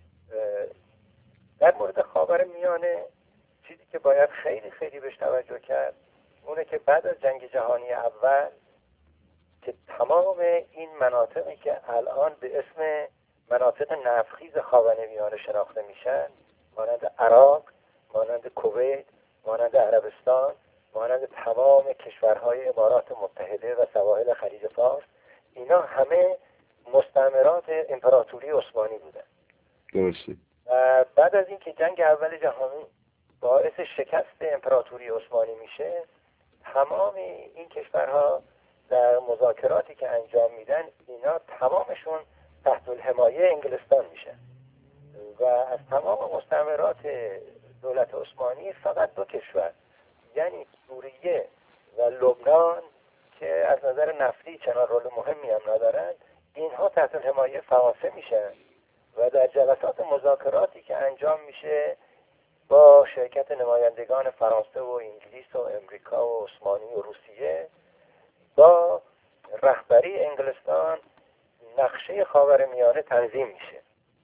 در مورد خاورمیانه چیزی که باید خیلی خیلی بهش توجه کرد اونه که بعد از جنگ جهانی اول که تمام این مناطقی که الان به اسم مناطق نفتخیز خاورمیانه شناخته میشن مانند عراق، مانند کویت، مانند عربستان، مانند تمام کشورهای امارات متحده و سواحل خلیج فارس، اینا همه مستعمرات امپراتوری عثمانی بودن. درسته. و بعد از اینکه جنگ اول جهانی باعث شکست امپراتوری عثمانی میشه، تمام این کشورها در مذاکراتی که انجام میدن اینا تمامشون تحت الحمایه انگلستان میشن و از تمام مستعمرات دولت عثمانی فقط دو کشور یعنی سوریه و لبنان که از نظر نفتی چنان رول مهمی هم ندارند اینها تحت الحمایه فرانسه میشن و در جلسات مذاکراتی که انجام میشه با شرکت نمایندگان فرانسه و انگلیس و امریکا و عثمانی و روسیه با رهبری انگلستان نقشه خاورمیانه تنظیم میشه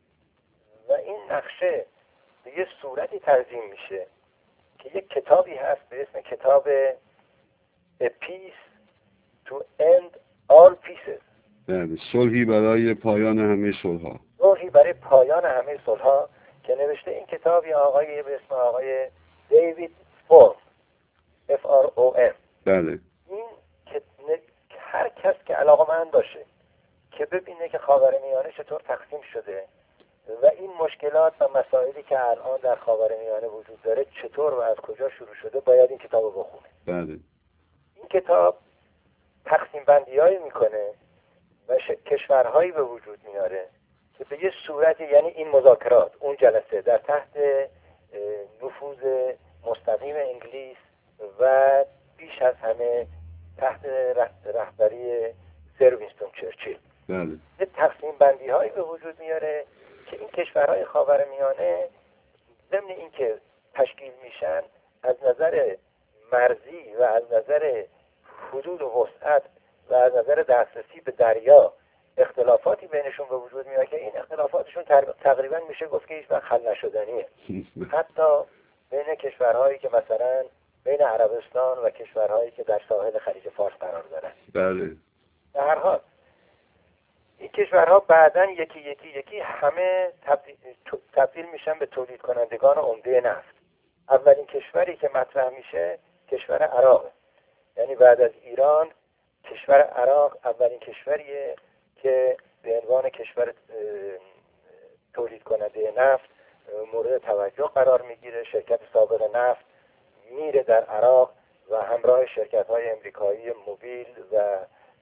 و این نقشه به یه صورتی تنظیم میشه که یک کتابی هست به اسم کتاب A Peace to End All Peaces، بله، صلحی برای پایان همه صلح‌ها. صلحی برای پایان همه صلح‌ها که نوشته این کتاب یه آقای به اسم آقای دیوید فورم اف آر او ام. بله. این که هر کس که علاقه‌مند باشه که ببینه که خاورمیانه چطور تقسیم شده و این مشکلات و مسائلی که الان در خاورمیانه وجود داره چطور و از کجا شروع شده باید این کتاب رو بخونه. بله. این کتاب تقسیم بندی‌هایی میکنه و ش... کشورهایی به وجود میاره که به یه صورتی یعنی این مذاکرات اون جلسه در تحت نفوذ مستقیم انگلیس و بیش از همه تحت رهبری سر وینستون چرچیل بله. یه تقسیم بندی هایی به وجود میاره که این کشورهای خاورمیانه ضمن اینکه تشکیل میشن از نظر مرزی و از نظر حدود و وسعت و از نظر دسترسی به دریا اختلافاتی بینشون به وجود میاد که این اختلافاتشون تقریبا میشه گفت که هیچ وقت حل نشدنیه. حتی بین کشورهایی که مثلا بین عربستان و کشورهایی که در ساحل خلیج فارس قرار دارن. بله. به هر حال این کشورها بعداً یکی یکی یکی همه تبدیل, تبدیل میشن به تولید کنندگان عمده نفت. اولین کشوری که مطرح میشه کشور عراق، یعنی بعد از ایران کشور عراق اولین کشوریه که به عنوان کشور تولید کننده نفت مورد توجه قرار میگیره. شرکت سابق نفت میره در عراق و همراه شرکت‌های امریکایی موبیل و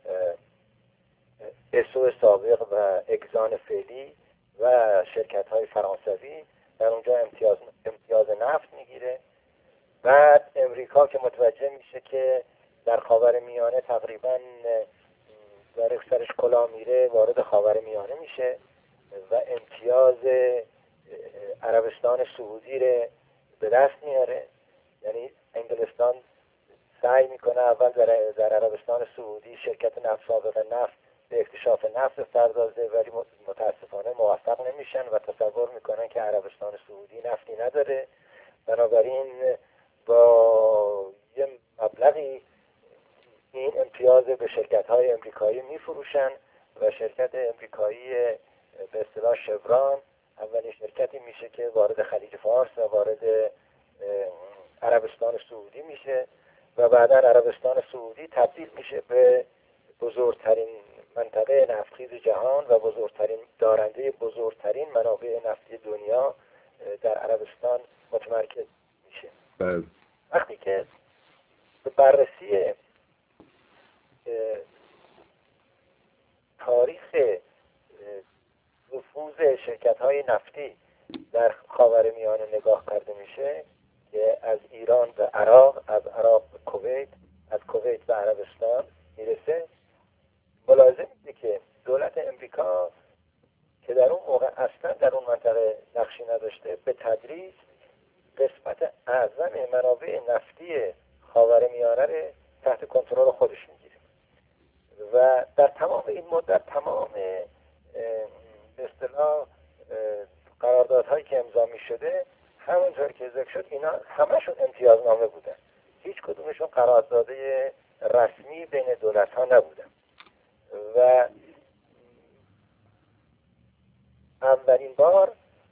اسو سابق و اگزان فعلی و شرکت‌های فرانسوی در اونجا امتیاز امتیاز نفت میگیره. بعد امریکا که متوجه میشه که در خاورمیانه تقریباً در سرش کلاه میره وارد خاورمیانه میشه و امتیاز عربستان سعودی رو به دست میاره. یعنی انگلستان سعی میکنه اول در, در عربستان سعودی شرکت نفت سابق نفت به اکتشاف نفت بپردازه ولی متاسفانه موفق نمیشن و تصور میکنن که عربستان سعودی نفتی نداره، بنابراین با یه مبلغی این امتیاز به شرکت‌های امریکایی میفروشن و شرکت امریکایی به اصطلاح شوران اولین شرکتی میشه که وارد خلیج فارس و وارد عربستان سعودی میشه و بعدا عربستان سعودی تبدیل میشه به بزرگترین منطقه نفتخیز جهان و بزرگترین دارنده بزرگترین منابع نفتی دنیا در عربستان متمرکز میشه. بله. وقتی که به بررسی تاریخ نفوذ شرکت‌های نفتی در خاورمیانه نگاه کرده میشه که از ایران به عراق، از عراق به کویت، از کویت به عربستان میرسه، ملاحظه میشه که دولت امریکا که در اون موقع اصلا در اون منطقه نقشی نداشته به تدریج قسمت اعظم منابع نفتی خاورمیانه رو تحت کنترل خودش میگیره و در تمام این مدت تمام به اصطلاح قراردادهایی که امضا می‌شده همونطور که ذکر شد اینا همشون امتیازنامه بودن، هیچ کدومشون قرارداد رسمی بین دولت‌ها نبودن و اولین بار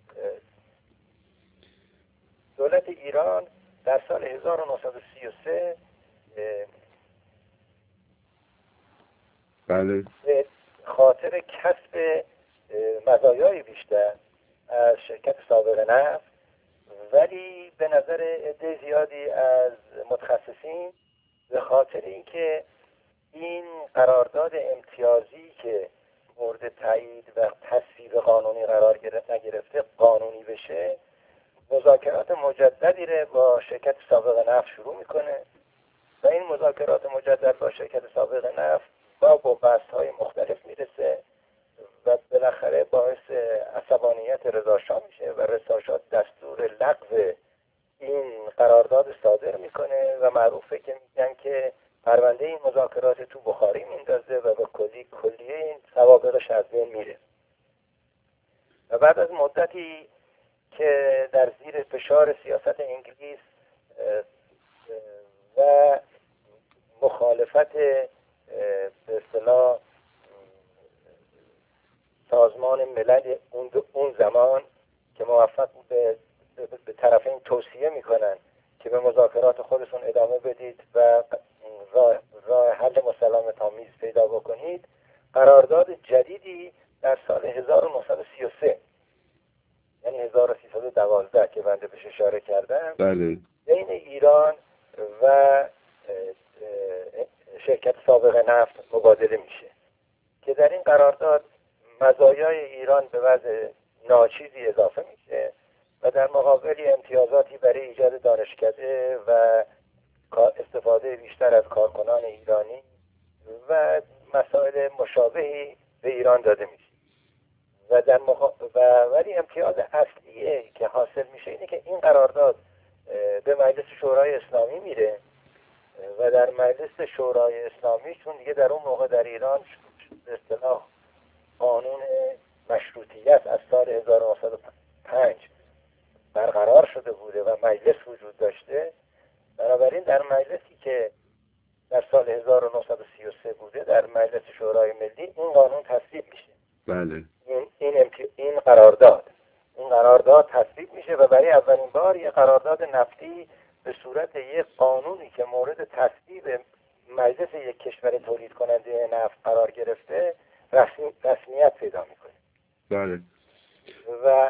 دولت ایران در سال هزار و نهصد و سی و سه بله به خاطر کسب مزایای بیشتر از شرکت سابق نفت ولی به نظر عده زیادی از متخصصین به خاطر اینکه این قرارداد امتیازی که مورد تایید و تصویب قانونی قرار نگرفته قانونی بشه، مذاکرات مجددی رو با شرکت سابق نفت شروع میکنه و این مذاکرات مجدد با شرکت سابق نفت با با بحث‌های مختلف میرسه و بالاخره باعث عصبانیت رضا شاه میشه و رضا شاه دستور لغو این قرارداد صادر میکنه و معروفه که میگن که پرونده این مذاکرات تو بخاری میندازه و به کلی کلیه این سوابقش از بین میره. و بعد از مدتی که در زیر فشار سیاست انگلیس و مخالفت به اصطلاح سازمان ملل اون زمان که موفق به به طرفین توصیه میکنن که به مذاکرات خودشون ادامه بدید و راه, راه حل مسالمت آمیز پیدا بکنید، قرارداد جدیدی در سال هزار و نهصد و سی و سه یعنی هزار و سیصد و دوازده که بنده بهش اشاره کردم بله. بین ایران و شرکت سابق نفت مبادله میشه که در این قرارداد مزایای ایران به وضع ناچیزی اضافه میشه و در مقابل امتیازاتی برای ایجاد دانشکده و استفاده بیشتر از کارکنان ایرانی و مسائل مشابهی به ایران داده میشه. و در مقا... و ولی امتیاز اصلی که حاصل میشه اینه که این قرارداد به مجلس شورای اسلامی میره و در مجلس شورای اسلامی، چون دیگه در اون موقع در ایران به اصطلاح قانون مشروطیت از سال هزار و نهصد و پنج برقرار شده بوده و مجلس وجود داشته، بنابراین در مجلسی که در سال هزار و نهصد و سی و سه بوده در مجلس شورای ملی این قانون تصویب میشه. بله. این این, امتی... این قرارداد این قرارداد تصویب میشه و برای اولین بار یک قرارداد نفتی به صورت یک قانونی که مورد تصویب مجلس یک کشور تولید کننده نفت قرار گرفته رسمی... رسمیت پیدا میکنه. بله. و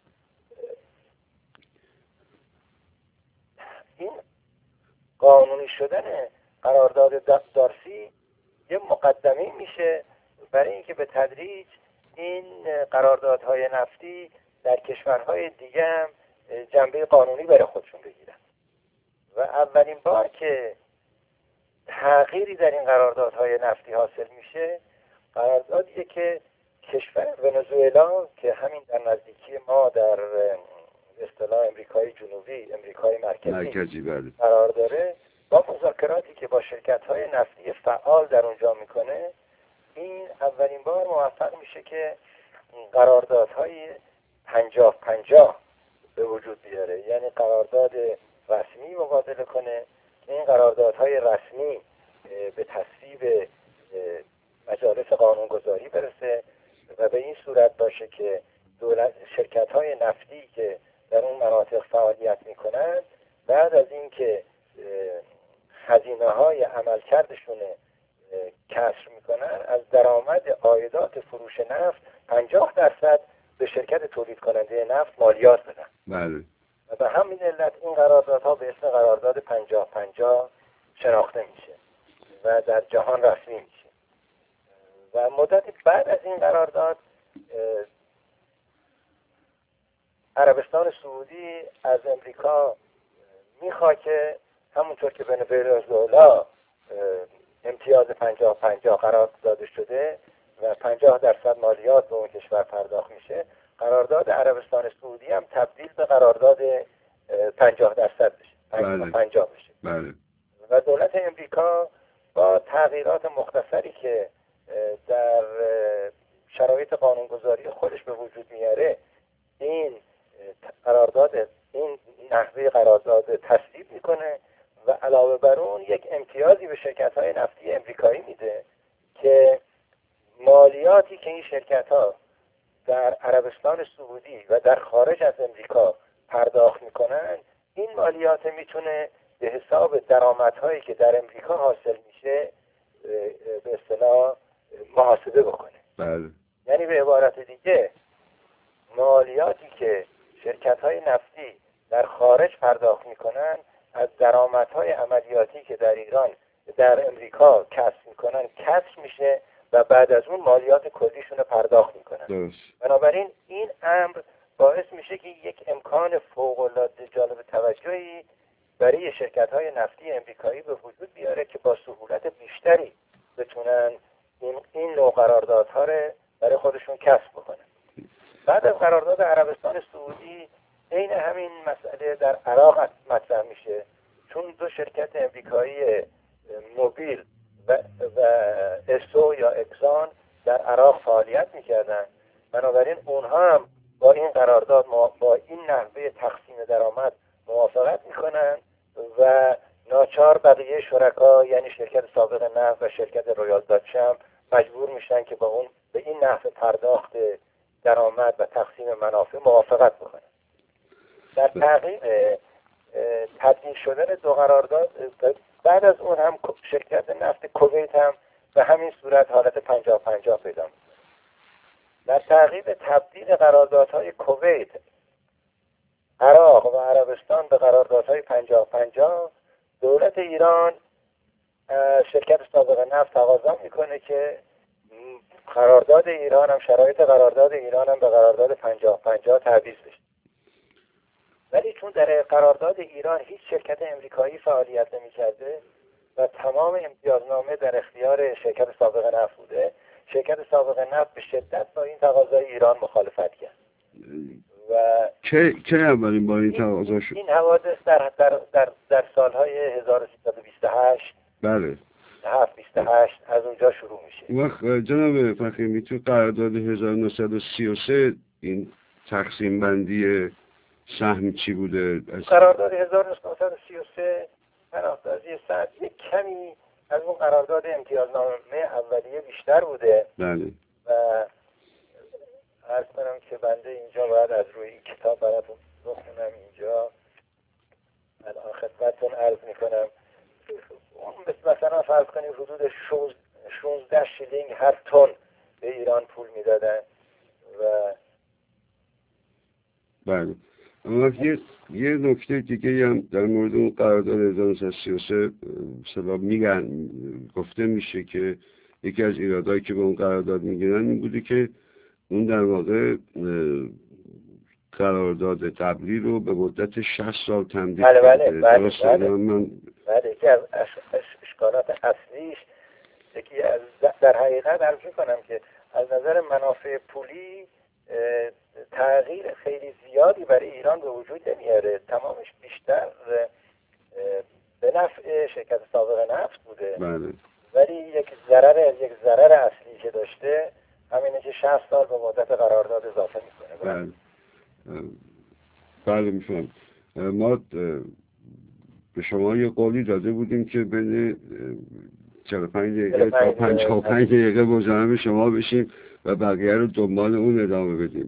این قانونی شدن قرارداد دارسی یه مقدمه میشه برای اینکه به تدریج این قراردادهای نفتی در کشورهای دیگه هم جنبه قانونی برای خودشون بگیرن و اولین بار که تغییری در این قراردادهای نفتی حاصل میشه قراردادیه که کشور ونزوئلا که همین در نزدیکی ما در اصطلاح امریکای جنوبی امریکای مرکزی, مرکزی بله. قرار داره، با مذاکراتی که با شرکت‌های نفتی فعال در اونجا میکنه این اولین بار موفق میشه که قراردادهای پنجاه پنجاه به وجود بیاره، یعنی قرارداد رسمی مبادله کنه که این قراردادهای رسمی به تصویب مجالس قانونگذاری برسه و به این صورت باشه که دولت شرکت‌های نفتی که در اون مناطق فعالیت میکنن بعد از اینکه هزینه‌های عملکردشون کسر میکنن از درآمد عایدات فروش نفت پنجاه درصد به شرکت تولید کننده نفت مالیات بدن. بله. و به همین علت این قراردادها به اسم قرارداد پنجاه پنجاه شناخته میشه و در جهان رسمی میشه. و مدتی بعد از این قرارداد عربستان سعودی از امریکا میخواد که همونطور که بین ونزوئلا امتیاز پنجاه پنجاه قرار داده شده و پنجاه درصد مالیات به اون کشور پرداخت میشه، قرارداد عربستان سعودی هم تبدیل به قرارداد پنجاه درصد بشه، پنجاه پنجاه بشه. بله. و دولت امریکا با تغییرات مختصری که در شرایط قانونگذاری خودش به وجود میاره این قرارداد این نحوه قرارداد تصویب میکنه و علاوه بر اون یک امتیازی به شرکت‌های نفتی امریکایی میده که مالیاتی که این شرکت‌ها در عربستان سعودی و در خارج از امریکا پرداخت میکنن این مالیات میتونه به حساب درآمدهایی که در امریکا حاصل میشه به اصطلاح محاسبه بکنه. بله. یعنی به عبارت دیگه مالیاتی که شرکت‌های نفتی در خارج پرداخت میکنن از درآمدهای عملیاتی که در ایران در امریکا کسب میکنن کسب میشه و بعد از اون مالیات کلیشون رو پرداخت میکنن. درست. بنابراین این امر باعث میشه که یک امکان فوق‌العاده جالب توجهی برای شرکت‌های نفتی امریکایی به وجود بیاره که با سهولت بیشتری بتونن این, این نوع قراردادها رو برای خودشون کسب بکنن. بعد از قرارداد عربستان سعودی عین همین مسئله در عراق مطرح میشه، چون دو شرکت امریکایی موبیل و, و اسو یا اکسان در عراق فعالیت میکردن. بنابراین اونها هم با این قرارداد با این نحوه تقسیم درآمد موافقت میکنن و ناچار بقیه شرکا یعنی شرکت سابق نفت و شرکت رویال داچ هم مجبور میشن که با اون به این نحوه پرداخت درآمد و تقسیم منافع موافقت بکنن. در تعقیب تبدیل شدن دو قرارداد بعد از اون هم شرکت نفت کویت هم به همین صورت حالت پنجاه پنجاه پیدا می‌کنه. در تعقیب تبدیل قراردادهای کویت، عراق و عربستان به قراردادهای پنجاه پنجاه، دولت ایران شرکت سابق نفت تقاضا میکنه که قرارداد ایران هم شرایط قرارداد ایران هم به قرارداد پنجاه پنجاه تبدیل بشه. ولی چون در قرارداد ایران هیچ شرکت امریکایی فعالیت نمی‌کرده و تمام امتیازنامه در اختیار شرکت سابق نفت بوده، شرکت سابق نفت به شدت با این تقاضای ایران مخالفت کرد. و چه چه اولین بار این تقاضا شد؟ این حوادث در در در, در سالهای هزار و سیصد و بیست و هشت بله هفت بیست و هشت از اونجا شروع میشه. وقت جناب فخیمی تو قرارداد هزار و نهصد و سی و سه این تقسیم بندی سهم چی بوده؟ قرارداد هزار و نهصد و سی و سه پناهندازی سعد یک کمی از اون قرارداد امتیازنامه اولیه بیشتر بوده. بله. و عرض کنم که بنده اینجا باید از روی این کتاب براتون بخونم. اینجا الان خدمتتون عرض میکنم. مثلا فرض کنیم حدود شانزده شیلینگ هر تن به ایران پول میدادن و بله. اما یه یه نکته دیگه هم در مورد اون قرارداد هزار و نهصد و سی و سه مثلا میگن گفته میشه که یکی از ایرادایی که به اون قرارداد میگیرن این بوده که اون در واقع قرارداد قبلی رو به مدت شصت سال تمدید بله بله کرده. بله درسته؟ بله من بله یکی از اشکالات اصلیش یکی از در حقیقت عرض میکنم که از نظر منافع پولی تغییر خیلی زیادی برای ایران به وجود نمیاره. تمامش بیشتر به نفع شرکت سابق نفت بوده. بله. ولی یک ضرر یک ضرر اصلی که داشته همینه که شصت سال به مدت قرارداد اضافه میکنه. بله بله میفهم. ما به شما یه قولی داده بودیم که بین چهل و پنج دقیقه تا پنجاه و پنج دقیقه مزاحم شما بشیم و بقیه رو دنبال اون ادامه بدیم.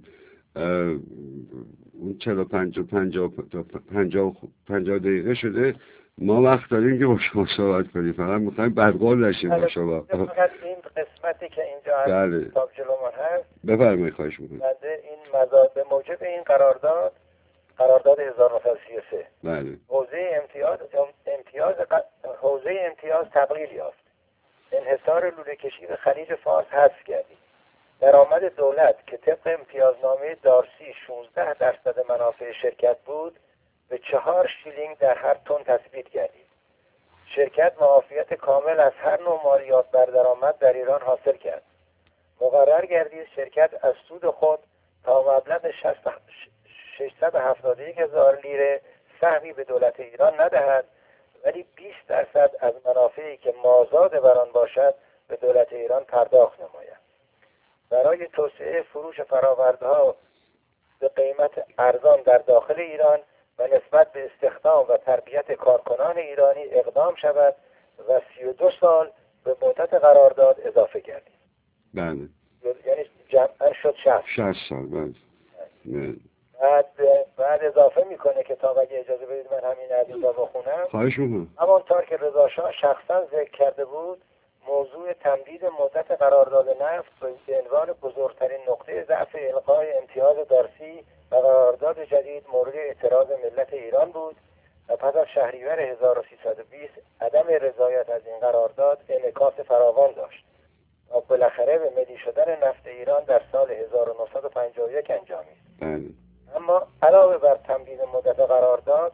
اون چهل و پنج و پنجاه دقیقه شده. ما وقت داریم که با شما صحبت کنیم، فقط میخوایم بدقول نشیم با شما. فقط این قسمتی که اینجا هست بله. کتاب جلومون هست بفرمایید خواهش میکنم. این مزاد به موجب این قرارداد قرارداد هزار و نهصد و سی و سه بله. حوزه امتیاز امتیاز حوزه امتیاز تقلیل یافت. انحصار لوله کشی به خلیج فارس حذف گردید. درآمد دولت که طبق امتیازنامه دارسی شانزده درصد منافع شرکت بود به چهار شیلینگ در هر تن تثبیت گردید. شرکت معافیت کامل از هر نوع مالیات بر درآمد در ایران حاصل کرد. مقرر گردید شرکت از سود خود تا مبلغ ششصد و هفتاد و یک هزار لیره سهمی به دولت ایران ندهد، ولی بیست درصد از منافعی که مازاد بر آن باشد به دولت ایران پرداخت نماید. برای توسعه فروش فرآورده‌ها به قیمت ارزان در داخل ایران و نسبت به استخدام و تربیت کارکنان ایرانی اقدام شود و سی و دو سال به مدت قرارداد اضافه گردید. بله. یعنی جمعاً شد شصت شصت سال. بله. بعد بعد اضافه میکنه که تا اگه اجازه بدید من همین عددا بخونم. خواهش میکنم. همانطور که رضا شاه شخصا ذکر کرده بود، موضوع تمدید مدت قرارداد نفت به عنوان بزرگترین نقطه ضعف الغای امتیاز دارسی و قرارداد جدید مورد اعتراض ملت ایران بود و پس از شهریور هزار و سیصد و بیست عدم رضایت از این قرارداد انعکاس فراوان داشت و بالاخره به ملی شدن نفت ایران در سال هزار و نهصد و پنجاه و یک انجامید. اما علاوه بر تمدید مدت قرارداد،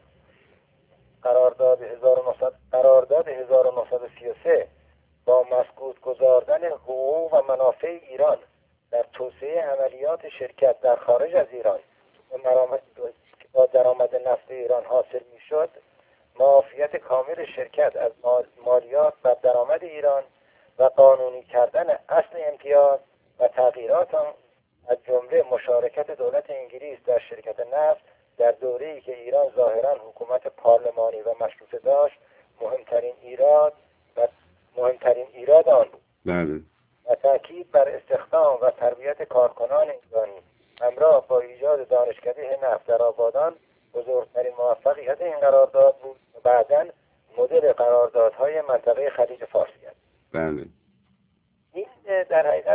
قرارداد هزار و نهصد قرارداد هزار و نهصد و سی و سه با مسکوت گذاردن حقوق و منافع ایران در توسعه عملیات شرکت در خارج از ایران و با درآمد نفت ایران حاصل میشد، معافیت کامل شرکت از مالیات و درآمد ایران و قانونی کردن اصل امتیاز و تغییرات آن، از جمله مشارکت دولت انگلیس در شرکت نفت در دوره‌ای که ایران ظاهراً حکومت پارلمانی و مشروطه داشت، مهمترین ایراد و مهمترین ایراد آن بود. بله. و تأکید بر استخدام و تربیت کارکنان ایرانی همراه با ایجاد دانشکده نفت در آبادان بزرگترین موفقیت این قرارداد بود و بعداً مدل قراردادهای منطقه خلیج فارس گشت. بله. این در حقیقت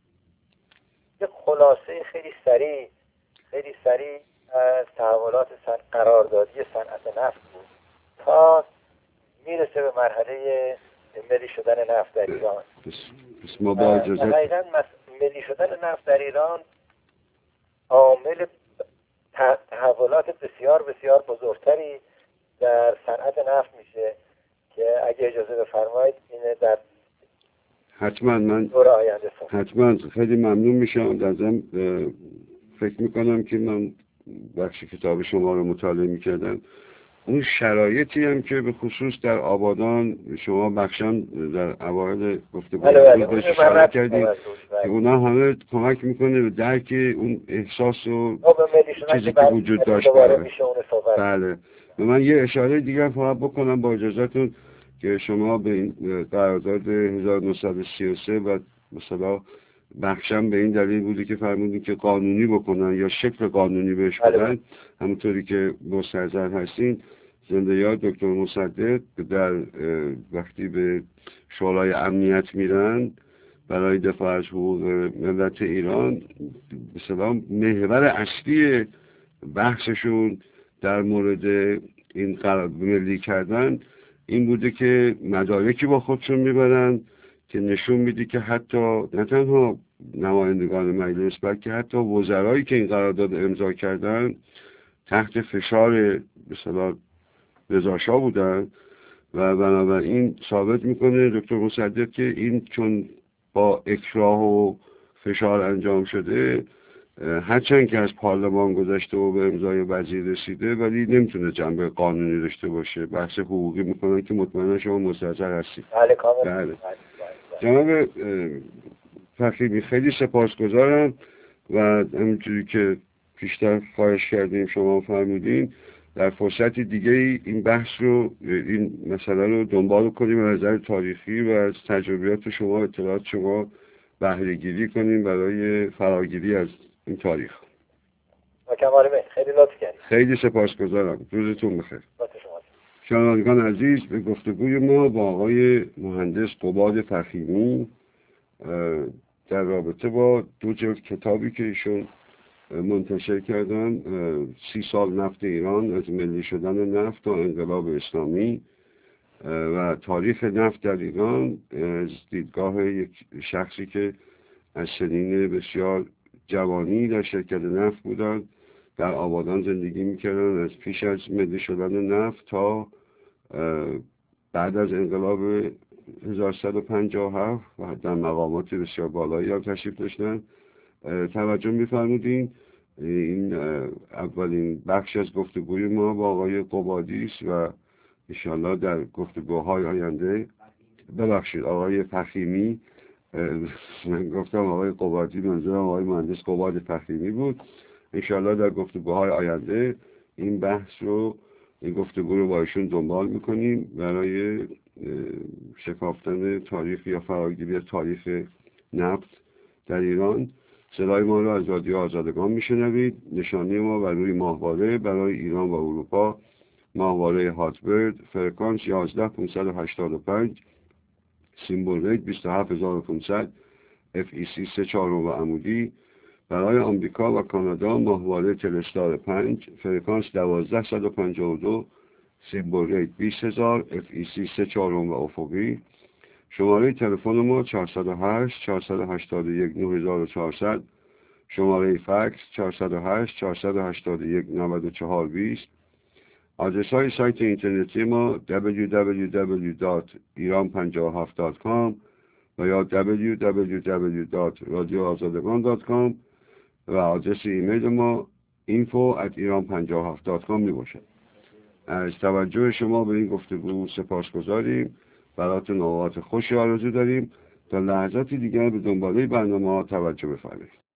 یک خلاصه خیلی سریع خیلی سریع از تحولات سن... قراردادی صنعت نفت بود تا میرسه به مرحله ملی شدن نفت در ایران. بس ما با اجازه در حقیقت ملی شدن نفت در ایران عامل تحولات بسیار بسیار بزرگتری در صنعت نفت میشه که اگه اجازه بفرمایید اینه در حتما من دوره آینده حتما خیلی ممنون میشم. در ضمن فکر میکنم که من بخش کتاب شما رو مطالعه میکردم، اون شرایطی هم که به خصوص در آبادان شما بخشم در اوایل گفتگو بهش اشاره کردید که اونا همه کمک میکنه به درک اون احساس و چیزی که وجود داشت. بله. و من یه اشاره دیگه فقط بکنم با اجازهتون که شما به این قرارداد هزار و نهصد و سی و سه و مثلا بخشم به این دلیل بودی که فرمودین که قانونی بکنن یا شکل قانونی بهش بدن، همونطوری که مستحضر هستین. زنده یاد دکتر مصدق در وقتی به شورای امنیت میرن برای دفاع از حقوق ملت ایران، مثلا محور اصلی بحثشون در مورد این قرار ملی کردن این بوده که مدارکی با خودشون میبرن که نشون میده که حتی نه تنها نمایندگان مجلس بلکه حتی وزرایی که این قرارداد امضا کردن تحت فشار مثلا رضاشاه بودن و بنابراین ثابت میکنه دکتر مصدق که این چون با اکراه و فشار انجام شده، هرچند که از پارلمان گذشته و به امضای وزیر رسیده ولی نمیتونه جنبه قانونی داشته باشه. بحث حقوقی میکنن که مطمئنا شما مستحضر هستید. بله کاملا. بله. جناب فخیمی خیلی سپاسگزارم و همینجوری که پیشتر خواهش کردیم شما فرمودین در فرصتی دیگه ای این بحث رو این مسئله رو دنبال کنیم و از نظر تاریخی و از تجربیات شما اطلاعات شما بهره گیری کنیم برای فراگیری از این تاریخ. با کمال میل. خیلی لطف کردید. خیلی سپاسگزارم. روزتون بخیر. شنوندگان عزیز، به گفتگوی ما با آقای مهندس قباد فخیمی در رابطه با دو جلد کتابی که ایشون منتشر کردن، سی سال نفت ایران از ملی شدن نفت تا انقلاب اسلامی و تاریخ نفت در ایران از دیدگاه یک شخصی که از سنین بسیار جوانی در شرکت نفت بودن، در آبادان زندگی میکردن از پیش از ملی شدن نفت تا بعد از انقلاب هزار و سیصد و پنجاه و هفت و در مقامات بسیار بالایی هم تشریف داشتن. توجه می‌فرمودین این اولین بخش از گفتگوی ما با آقای قبادی است و انشاءالله در گفتگوهای آینده ببخشید آقای فخیمی، من گفتم آقای قبادی، منظورم آقای مهندس قباد فخیمی بود. انشاءالله در گفتگوهای آینده این بحث رو این گفتگو رو با ایشون دنبال میکنیم برای شکافتن تاریخ یا فراگیری تاریخ نفت در ایران. صدای ما رو از رادیو آزادگان میشنوید. نشانی ما بر روی ماهواره برای ایران و اروپا ماهواره هاتبرد، فرکانس یازده پانصد و هشتاد و پنج، سیمبل ریت بیست و هفت هزار و پانصد، اف ای سی سه چهارم و عمودی. برای آمریکا و کانادا ماهواره تلستار پنج، فرکانس دوازده صد و پنجاه و دو، سیمبل ریت بیست هزار، اف ای سی سه چهارم و افقی. شماره تلفن ما چهارصد و هشت چهارصد و هشتاد و یک نه هزار و چهارصد. شماره فکس چهارصد و هشت چهارصد و هشتاد و یک نود و چهار بیست. آدرس های سایت اینترنتی ما دبلیو دبلیو دبلیو دات ایران پنجاه و هفت دات کام و یا دبلیو دبلیو دبلیو دات رادیو آزادگان دات کام و آدرس ایمیل ما اینفو ات ایران پنجاه و هفت دات کام می باشد. از توجه شما به این گفتگو سپاسگزاریم. براتون اوقات خوشی آرزو داریم. تا لحظاتی دیگر به دنباله برنامه ها توجه بفرمایید.